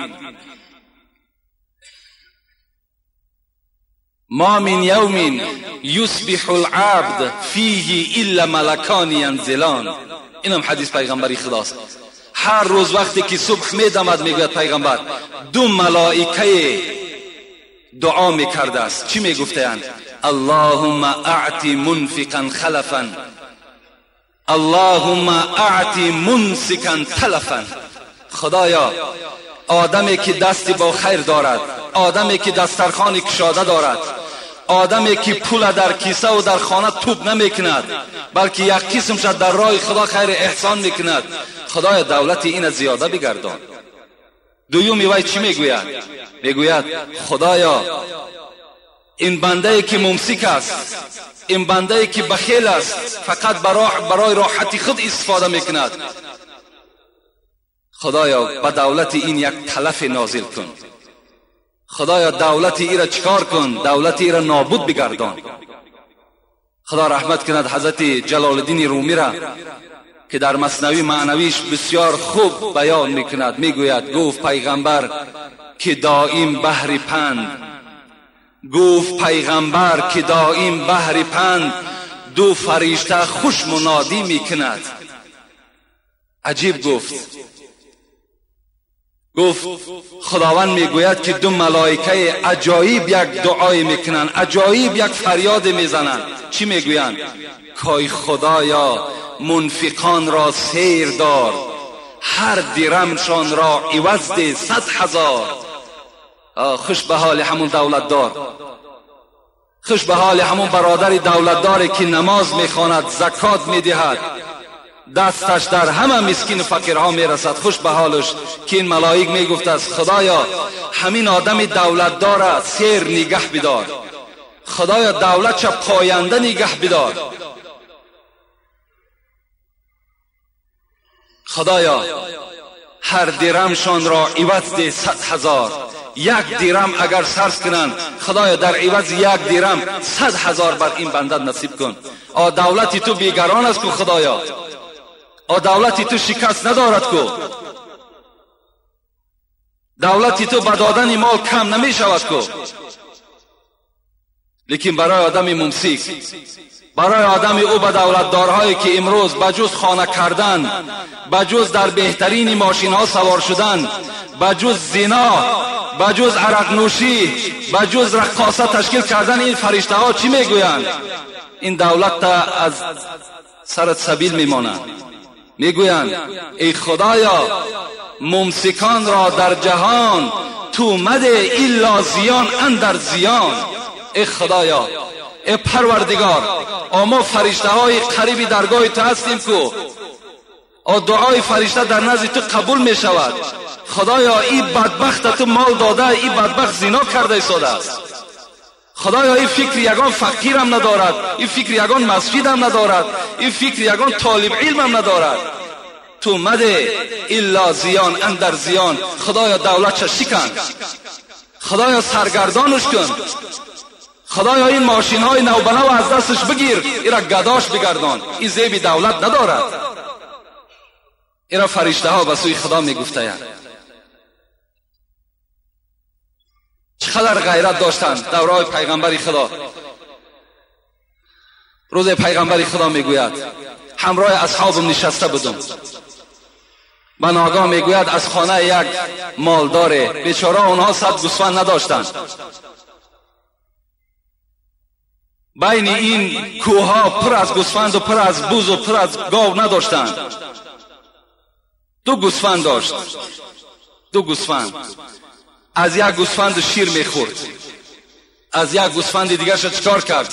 ما من یوم یصبح العبد فیه الا ملکان ینزلان. اینم حدیث پیغمبری خداست. هر روز وقتی که صبح میدمد میگوید پیغمبر 2 ملائکه دعا میکرده است. چی میگفتند؟ اللهم اعط منفقا خلفا، اللهم اعط ممسکا تلفا. خدایا آدمی که دستی با خیر دارد، آدمی که دسترخوان کشاده دارد، آدمی که پول در کیسه و در خانه توپ نمیکند بلکه 1 قسمش در راه خدا خیر احسان میکند، خدای دولت این زیاده بگردان. دومی وای چی میگوید؟ میگوید خدایا این بنده که ممسک است، این بنده که بخیل است، فقط برای راحتی خود استفاده میکند، خدایا به دولت این یک تلف نازل کن. خدایا دولت ای را چکار کن؟ دولت ای را نابود بگردان. خدا رحمت کند حضرت جلال الدین رومی را که در مثنوی معنویش بسیار خوب بیان میکند. میگوید گفت پیغمبر که دائم بحر پند، گفت پیغمبر که دائم بحر پند، دو فرشته خوش منادی میکند. عجیب گفت خداوند میگوید که دو ملائکه عجایب یک دعای میکنن، عجایب یک فریاد میزنن. چی میگویند؟ کای خدایا منفقان را سیر دار، هر درمشان را عوض ده 100,000. خوش به حال همون دولتدار، خوش به حال همون برادر دولتداری که نماز میخواند، زکات میدهد، دستش در همه مسکین و فقیرها میرسد. خوش به حالش که این ملائک میگفت است خدایا همین آدم دولتدار سیر نگه بدار، خدایا دولت چه پاینده نگه بدار، خدایا هر درمشان را عوض ده 100,000. یک درم اگر صرف کنند خدایا در عوض یک درم 100,000 بر این بنده نصیب کن. دولتی تو بیگران است کو خدایا، دولتی تو شکست ندارد کو، دولتی تو به دادن مال کم نمی شود کو. لیکن برای آدم ممسک، برای آدم او به دولتدارهایی که امروز بجز خانه کردن، بجز در بهترین ماشین ها سوار شدن، بجز زنا، بجز عرق نوشی، بجز رقاصه تشکیل کردن، این فرشته ها چی میگویند؟ این دولت تا از سرت سبیل میمانند. میگویند ای خدایا ممسکان را در جهان تو مده الا زیان اندر زیان. ای خدایا، ای پروردگار، ما فرشته های قریب درگاه تو هستیم کو دعای فرشته در نزد تو قبول می شود. خدایا این بدبخت تو مال داده، این بدبخت زنا کرده ایستاده است. خدایا این فکر یگان فقیر هم ندارد، این فکر یگان مسجد هم ندارد، این فکر یگان طالب علم هم ندارد. تو مده الا زیان اندر زیان. خدایا دولت شکن، خدایا سرگردانش کن، خدایا این ماشین های نوبنو از دستش بگیر، ایرا گداش بگردان، این زیب دولت ندارد. ایرا فرشته ها به سوی خدا میگفتند. چقدر غیرت داشتند دورهای پیغمبر خدا. روز پیغمبر خدا میگوید همراه اصحابم نشسته بودم، به ناگاه میگوید از خانه یک مالدار بیچاره، اونها 100 گوسفند نداشتند، بین این کوها پر از گوسفند و پر از بوز و پر از گاو نداشتند. 2 گوسفند داشت، 2 گوسفند. از یک گوسفند شیر میخورد، از یک گوسفند دیگرش چکار کرد؟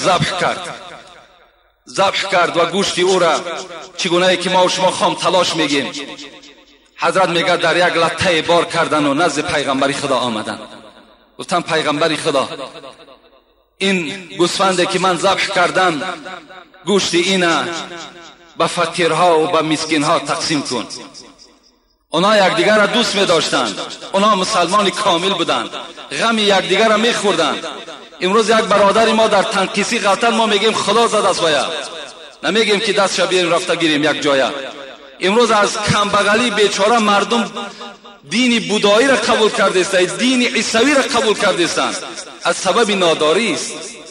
ذبح کرد و گوشت او را چگونه که ما و شما خام تلاش میگیم. حضرت میگه در یک لطه بار کردن و نزد پیغمبر خدا آمدن. گفتم پیغمبر خدا این گوسفندی که من ذبح کردم گوشت اینه به فقیرها و به مسکینها تقسیم کن. اونا یکدیگر را دوست می داشتند، اونا مسلمان کامل بودند، غم یکدیگر را می خوردند. امروز یک برادری ما در تنکیسی قتل، ما میگیم خدا زد است ویا، نمیگیم که دست شبیه رفته گیریم یک جایه. امروز از کمبغلی بیچاره مردم دین بودایی را قبول کرده است، دین عیسوی را قبول کرده است، از سبب ناداری است.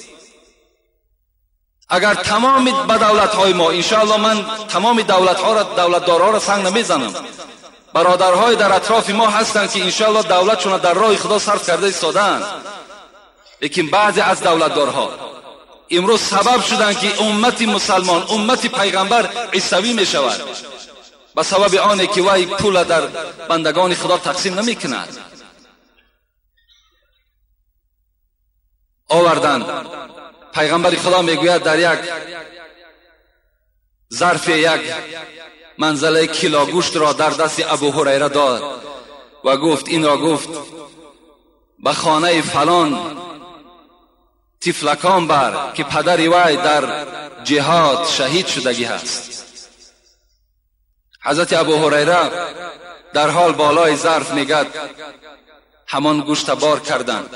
اگر تمام به دولت‌های ما، انشاءالله من تمام دولتدارها را سنگ نمیزنم، برادرهای در اطراف ما هستند که انشاءالله دولتشون در راه خدا صرف کرده ایستادند، لیکن بعضی از دولتدارها امروز سبب شدند که امت مسلمان، امت پیغمبر عیسوی می شود، به سبب آنه که وی پول در بندگان خدا تقسیم نمی کند. آوردند. پیغمبر خدا میگوید در یک ظرف یک منزله کیلو گوشت را در دست ابو هریره داد و گفت این را گفت به خانه فلان تفلکان بر که پدر وی در جهاد شهید شدگی هست. حضرت ابو هریره در حال بالای ظرف میگد همان گوشت بار کردند.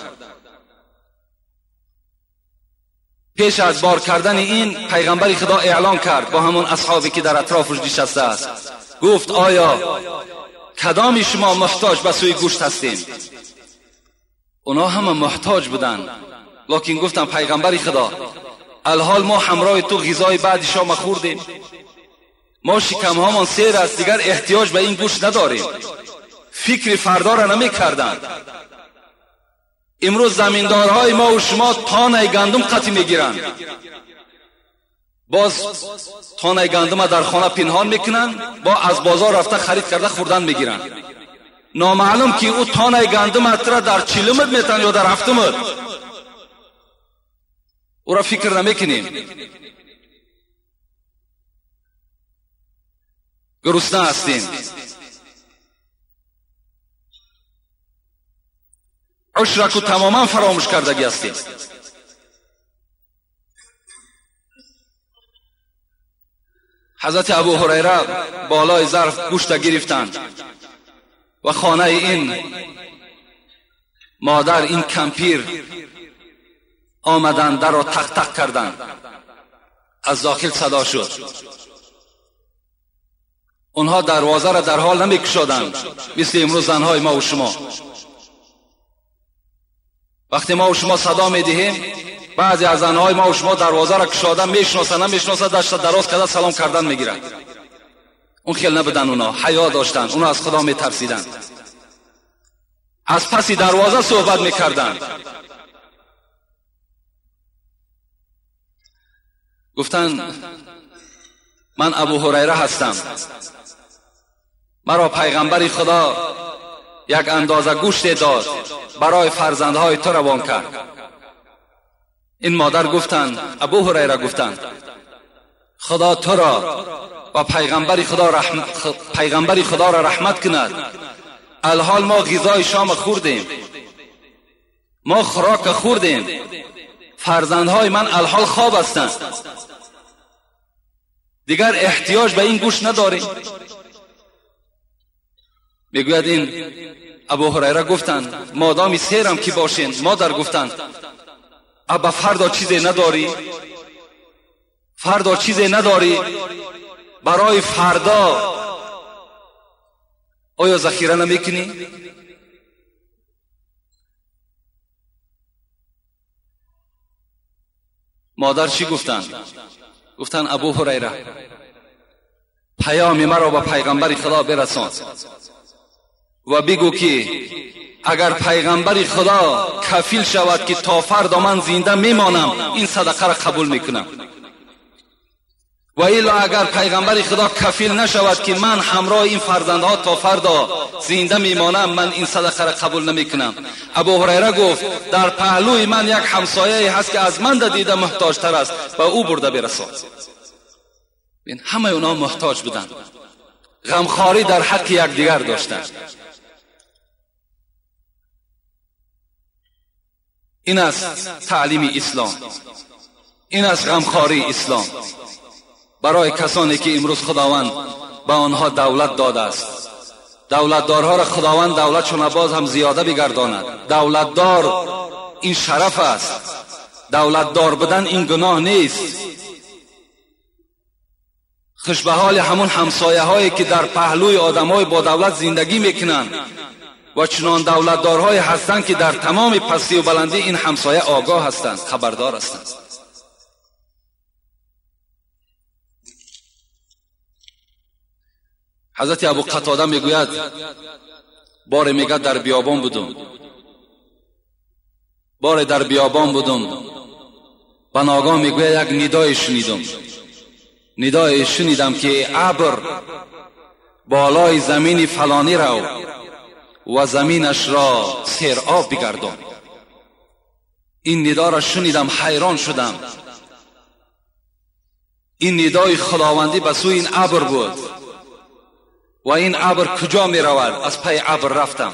پیش از بار کردن این پیغمبر خدا اعلان کرد با همون اصحابی که در اطرافش نشسته است، گفت آیا کدام شما محتاج به سوی گوشت هستیم؟ اونا همه محتاج بودن، لکن گفتن پیغمبر خدا الحال ما همراه تو غذای بعد شام خوردیم، ما شکم هامان سیر است، دیگر احتیاج به این گوشت نداریم. فکر فردا را نمی کردند. امروز زمیندارهای ما و شما تانه گندم قطع میگیرند، باز تانه گندم در خانه پنهان میکنند، با از بازار رفته خرید کرده خوردن میگیرند. نامعلوم که او تانه گندم اترا در 40 متر میتن یا در 7 متر، او را فکر نمیکنیم. گرسنه هستیم. عشرک و تماما فراموش کردگی هستیم. حضرت ابو هریره بالای ظرف گوشت گرفتند و خانه این مادر، این کمپیر آمدند، در را تق تق کردند. از داخل صدا شد. اونها دروازه را در حال نمی‌گشادند مثل امروز زنهای ما و شما. وقتی ما و شما صدا میدهیم، بعضی از زنهای ما و شما دروازه را گشادن، میشناسن نمیشناسن، دست دراز کرده سلام کردن میگیرن. اون خیل نبودن، اونا حیا داشتن، اونا از خدا میترسیدن، از پس دروازه صحبت میکردن. گفتن من ابو هریره هستم، مرا پیغمبر خدا یک اندازه گوشت داد برای فرزندهای تو روان کرد. این مادر گفتند، ابو هریره گفتند خدا تو را و پیغمبر خدا را رحمت کند. الحال ما غذای شام خوردیم، ما خوراک خوردیم، فرزندهای من الحال خواب هستند، دیگر احتیاج به این گوشت نداریم. میگوید این ابو هریره گفتند مادامی سیرم که باشین، مادر گفتند ابا فردا چیزی نداری؟ فردا چیزی نداری؟ برای فردا آیا ذخیره نمیکنی؟ مادر چی گفتند؟ گفتند ابو هریره پیام مرا به پیغمبر خدا برسان و بگو که اگر پیغمبر خدا کفیل شود که تا فردا من زنده میمانم، این صدقه را قبول میکنم، و الا اگر پیغمبر خدا کفیل نشود که من همراه این فرزندها تا فردا زنده میمانم، من این صدقه را قبول نمیکنم. ابو هریره گفت در پهلوی من یک همسایه هست که از من دیده محتاج تر است، و او برده برسان. این همه اونا محتاج بودند، غمخواری در حق یکدیگر داشتند. این است تعلیم اسلام، این است غمخواری اسلام برای کسانی که امروز خداوند به آنها دولت داده است. دولتدارها را خداوند دولتشون باز هم زیاده بگرداند. دولتدار این شرف است، دولتدار بودن این گناه نیست. خوش به حال همون همسایه هایی که در پهلوی آدم های با دولت زندگی میکنند و چنان دولتدارهای هستند که در تمام پستی و بلندی این همسایه آگاه هستند، خبردار هستند. حضرت ابو قتاده میگوید بار میگه در بیابان بودم، بار در بیابان بودم، و ناگاه میگوید یک ندای شنیدم، ندای شنیدم که ابر بالای زمین فلانی رو و زمینش را سیرآب بگردان. این ندا را شنیدم، حیران شدم. این ندای خداوندی به سوی این ابر بود و این ابر کجا می رود؟ از پی ابر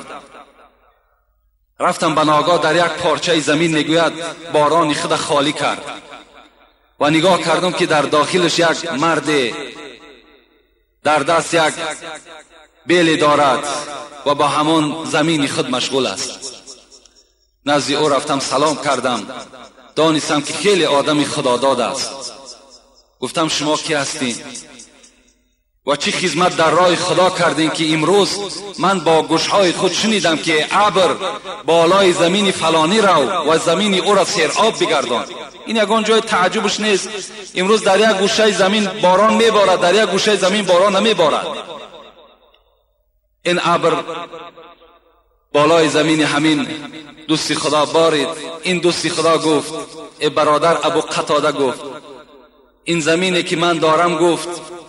رفتم به ناگاه در یک پارچه زمین میگوید باران خود خالی کرد و نگاه کردم که در داخلش یک مرد در دست یک بیلی دارد و با همان زمین خود مشغول است. نزد او رفتم، سلام کردم، دانستم که خیلی آدم خداداد است. گفتم شما کی هستین و چه خدمت در راه خدا کردین که امروز من با گوشهای خود شنیدم که ابر بالای زمین فلانی رو و زمین او را سیراب بگردان. این یگان جای تعجبش نیست. امروز در یک گوشه زمین باران میبارد، در یک گوشه زمین باران نمیبارد. این ابر بالای زمین همین دوستی خدا بارید. این دوستی خدا گفت، ای برادر ابو قتاده گفت، این زمینی که من دارم گفت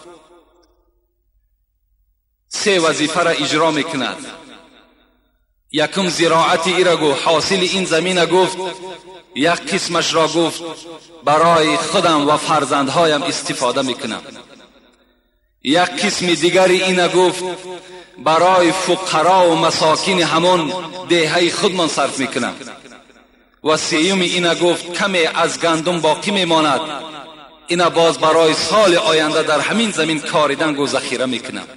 3 وظیفه را اجرا میکند. یکم زراعت ای را گفت، حاصل این زمین گفت یک قسمش را گفت برای خودم و فرزندهایم استفاده میکنم. یک قسم دیگری این گفت برای فقرا و مساکین همون دهه خودمان صرف میکنم. و سیوم این گفت کمی از گندم باقی میماند، این باز برای سال آینده در همین زمین کاریدن و ذخیره میکنم.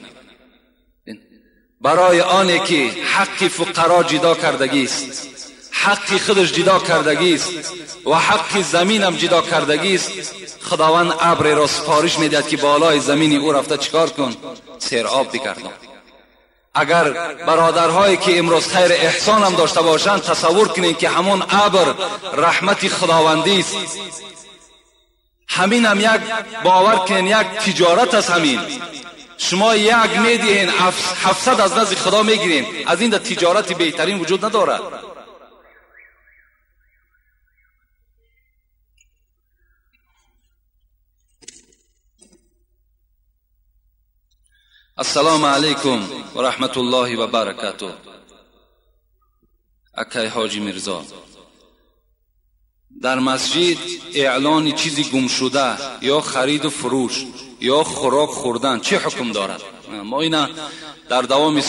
برای آنه که حق فقرا جدا کردگی است، حق خودش جدا کردگی است و حق زمینم جدا کردگی است، خداوند ابر را سفارش میدهد که بالای زمین او رفته چیکار کن؟ سیراب بگردان. اگر برادرهایی که امروز خیر احسان هم داشته باشند تصور کنید که همون ابر رحمت خداوندی است. همین هم یک باور کنید یک تجارت است. همین شما یک میدهین 700 از نزد خدا میگیرین، از این تجارتی بهترین وجود ندارد. السلام علیکم و رحمت الله و برکاته. اکای حاجی میرزا، در مسجد اعلان چیزی گم شده یا خرید و فروش یا خوراک خوردن چه حکم دارد؟ ما اینا در دوام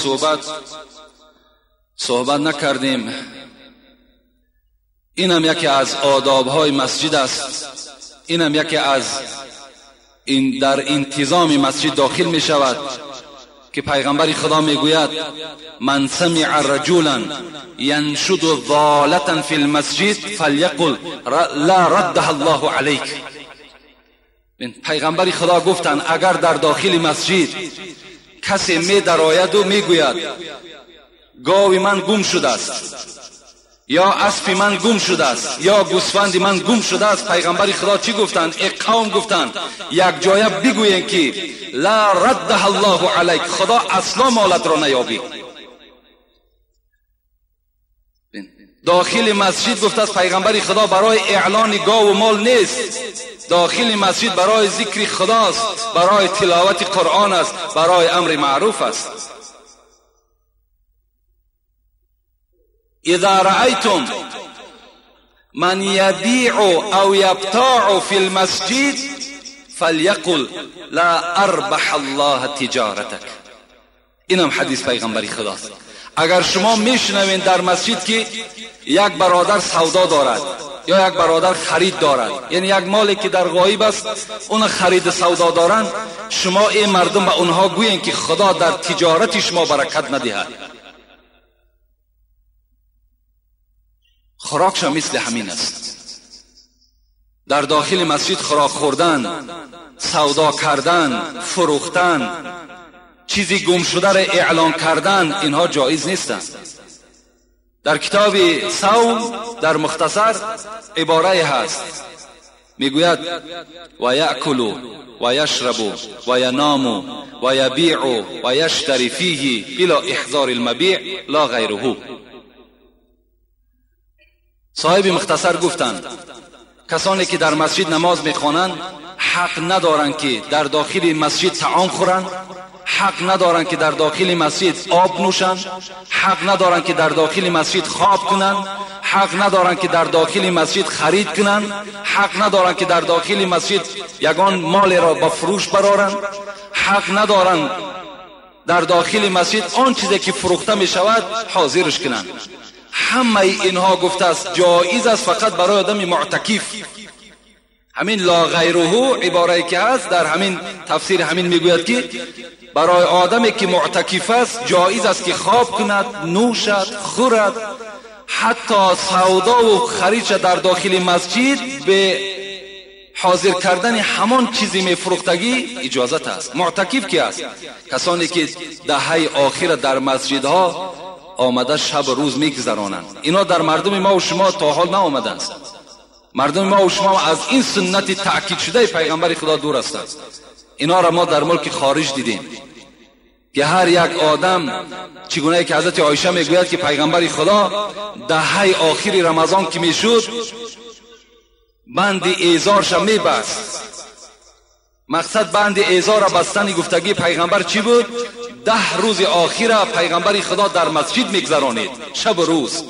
صحبت نکردیم. اینم یکی از آدابهای مسجد است. اینم یکی از این در انتظام مسجد داخل می شود که پیغمبر خدا میگوید من سمع رجلا ينشد ضالة في المسجد فليقل لا ردها الله عليك. پیغمبر خدا گفتند اگر در داخل مسجد کسی می درآید و میگوید گاوی من گم شده است یا اسب من گم شده است یا گوسفند من گم شده است، پیغمبر خدا چی گفتند؟ ای قوم گفتند یک جایه بگویین که لا ردها الله علیک، خدا اصلا مالت را نیابی. داخل مسجد گفته است پیغمبر خدا برای اعلان گاو و مال نیست. داخل مسجد برای ذکر خداست، برای تلاوت قرآن است، برای امر معروف است. اذا رأيتم من يبيع او يبتاع في المسجد فليقل لا اربح الله تجارتك. اینم حدیث پیغمبر خداست. اگر شما میشنوین در مسجد که یک برادر سودا دارد یا یک برادر خرید دارد، یعنی یک مالی که در غایب است اون خرید سودا دارند، شما این مردم به اونها گویین که خدا در تجارت شما برکت ندهد. خوراکش مثل همین است. در داخل مسجد خوراک خوردن، سودا کردن، فروختن، چیزی گم شده را اعلان کردن، اینها جایز نیستند. در کتاب صوم در مختصر عباره هست میگوید و یأکل و یشرب و ینام و یبیع و یشتری فیه بلا احضار المبیع لا غیره. صاحب مختصر گفتند کسانی که در مسجد نماز میخوانند حق ندارند که در داخل مسجد طعام خورند، حق ندارند که در داخل مسجد آب نوشند، حق ندارند که در داخل مسجد خواب کنند، حق ندارند که در داخل مسجد خرید کنند، حق ندارند که در داخل مسجد یگان مال را با فروش برارند، حق ندارند در داخل مسجد آن چیزی که فروخته می شود حاضرش کنند. همه اینها گفته است جایز است فقط برای آدم معتکف. همین لا غیره عباره‌ای که هست در همین تفسیر همین میگوید که برای آدمی که معتکف است جایز است که خواب کند، نوشد، خورد، حتی سودا و خرید در داخل مسجد به حاضر کردن همان چیزی میفروختگی اجازت است. معتکف کی است؟ کسانی که دهه آخر در مسجدها آمده شب روز میگذرانند. اینا در مردم ما و شما تا حال نآمده است. مردم ما و شما از این سنت تأکید شده پیغمبر خدا دور هستند. اینا را ما در ملک خارج دیدیم که هر یک آدم چگونه که حضرت عایشه میگوید که پیغمبر خدا دهه آخر رمضان که میشد بند ایزارش میبست. مقصد بند ایزار را بستن گفتگی پیغمبر چی بود؟ 10 روز آخر پیغمبر خدا در مسجد میگذرانید، شب و روز.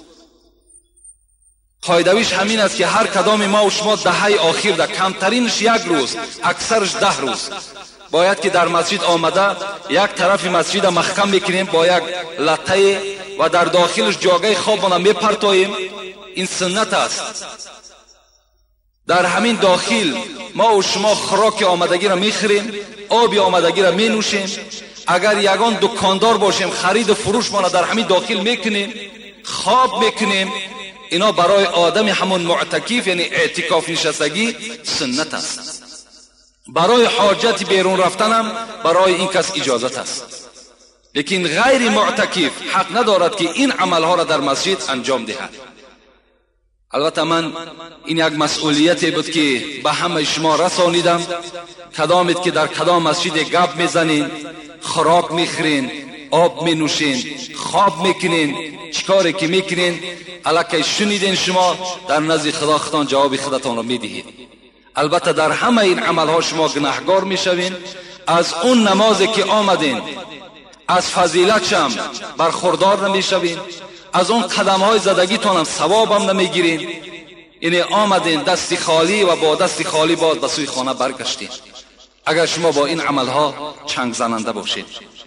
قاعده‌اش همین است که هر کدام ما و شما دهه آخر در کمترینش 1 روز، اکثرش 10 روز باید که در مسجد آمده یک طرف مسجد محکم میکنیم با یک لطه و در داخلش جاگه خواب میپرتاییم. این سنت است. در همین داخل ما و شما خوراک آمدگی را میخوریم، آب آمدگی را مینوشیم. اگر یگان دکاندار باشیم خرید و فروش ما را در همین داخل میکنیم، خواب میکنیم. اینا برای آدم همون معتکف یعنی اعتکاف نشستگی سنت است. برای حاجت بیرون رفتنم برای این کس اجازت است. لیکن غیر معتکف حق ندارد که این عملها را در مسجد انجام دهد. البته من این یک مسئولیتی بود که به همه شما رسانیدم. کدامید که در کدام مسجد گپ میزنین، خوراک میخورین، آب مینوشین، خواب میکنین، چیکاری که میکنین الکی شنیدین شما در نزد خدا خودتان جواب خودتان را میدهید. البته در همه این عملها شما گناهگار میشوین. از اون نمازی که آمدین از فضیلتش هم برخوردار نمیشوین. از اون قدم‌های زدگیتون هم ثواب هم نمیگیرین. یعنی آمدین دست خالی و با دست خالی باز به سوی خانه برگشتین اگر شما با این عملها چنگ زننده باشید.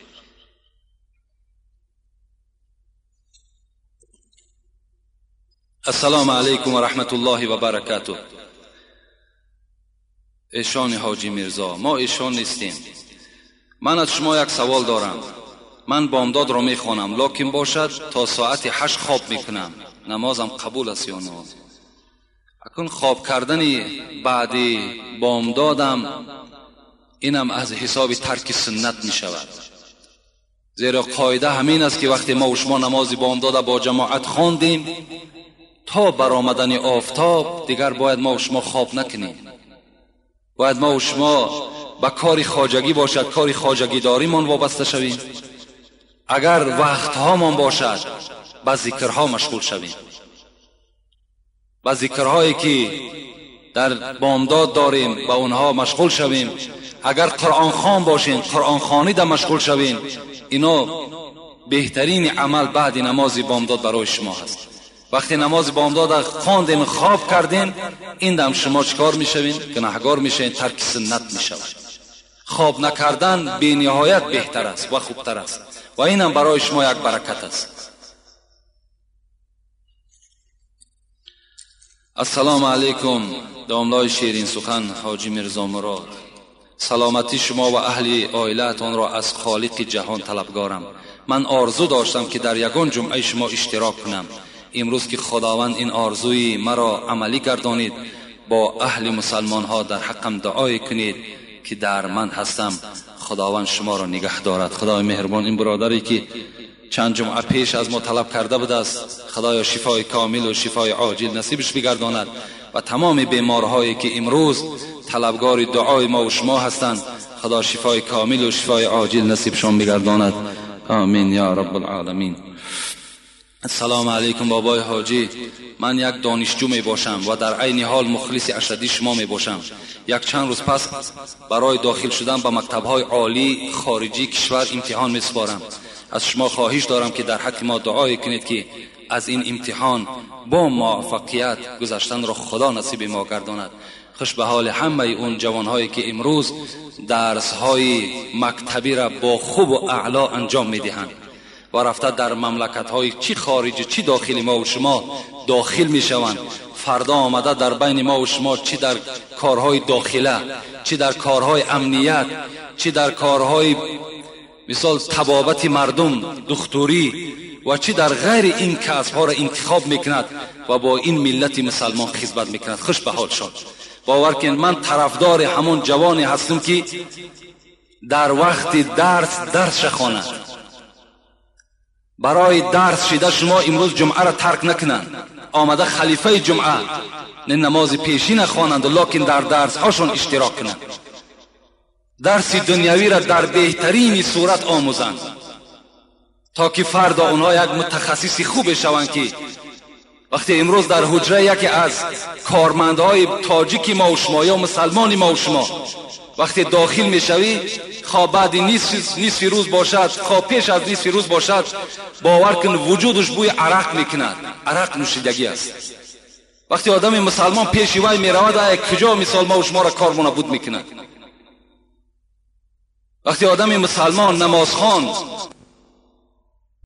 السلام علیکم و رحمت الله و برکاته. ایشان حاجی میرزا، ما ایشان نیستیم. من از شما یک سوال دارم. من بامداد را میخوانم لکن باشد تا ساعت 8 خواب میکنم، نمازم قبول است یا نه؟ اکنون خواب کردن بعد بامدادم اینم از حساب ترک سنت میشود. زیرا قاعده همین است که وقتی ما و شما نماز بامداد با جماعت خواندیم تا برآمدن آفتاب دیگر باید ما و شما خواب نکنیم. باید ما و شما به کار خواجگی باشد، کار خواجگی داریمان وابسته شویم. اگر وقتها من باشد به ذکرها مشغول شویم، به ذکرهایی که در بامداد داریم به اونها مشغول شویم. اگر قرآن خوان باشیم قرآن خوانی در مشغول شویم. اینا بهترین عمل بعد نماز بامداد برای شما هست. وقتی نماز بامداد خواندین خواب کردین این دم شما چیکار میشوین؟ گناهگار میشین، ترک سنت میشوین. خواب نکردن بی نهایت بهتر است و خوبتر است و اینم برای شما یک برکت است. السلام علیکم. داملای شیرین سخن حاجی میرزا مراد. سلامتی شما و اهل عائلتان را از خالق جهان طلبگارم. من آرزو داشتم که در یگان جمعه شما اشتراک کنم. امروز که خداوند این آرزوی مرا عملی گردانید با اهل مسلمان ها در حقم دعای کنید که در من هستم. خداوند شما را نگه دارد. خدای مهربان این برادری که چند جمعه پیش از ما طلب کرده بود است خدایا شفای کامل و شفای عاجل نصیبش بگرداند و تمام بیمارهایی که امروز طلبگار دعای ما و شما هستند خدا شفای کامل و شفای عاجل نصیبشان بگرداند. آمین یا رب العالمین. السلام علیکم بابای حاجی. من یک دانشجو می باشم و در عین حال مخلص اشدی شما می باشم. یک چند روز پس برای داخل شدن به مکتب‌های عالی خارجی کشور امتحان می سپارم. از شما خواهش دارم که در حق ما دعای کنید که از این امتحان با موفقیت گذشتن را خدا نصیب ما گرداند. خوش به حال همه اون جوانهایی که امروز درس‌های مکتبی را با خوب و اعلا انجام می دهند و رفته در مملکت‌های چی خارجی چی داخلی ما و شما داخل میشوند. فردا آمده در بین ما و شما چی در کارهای داخله، چی در کارهای امنیت، چی در کارهای مثال طبابت مردم، دکتری و چی در غیر این کسب‌ها را انتخاب میکند و با این ملت مسلمان خدمت میکند. خوش به حالشان. باور کن من طرفدار همون جوانی هستم که در وقت درس خواند. برای درس شده شما امروز جمعه را ترک نکنند. آمده خلیفه جمعه نه نماز پیشی نخوانند لکن در درس هاشون اشتراک کنند. درس دنیوی را در بهترین صورت آموزند تا که فردا اونها یک متخصص خوب شوند که وقتی امروز در حجره یکی از کارمندهای تاجیک ما و شما یا مسلمان ما و شما وقتی داخل میشوی خواه بعد نصف روز باشد خواه پیش از نصف روز باشد باور کن وجودش بوی عرق میکند. عرق نوشیدگی است. وقتی آدم مسلمان پیش وی میرود کجا مثال ما و شما را کار منبود میکند. وقتی آدم مسلمان نمازخوان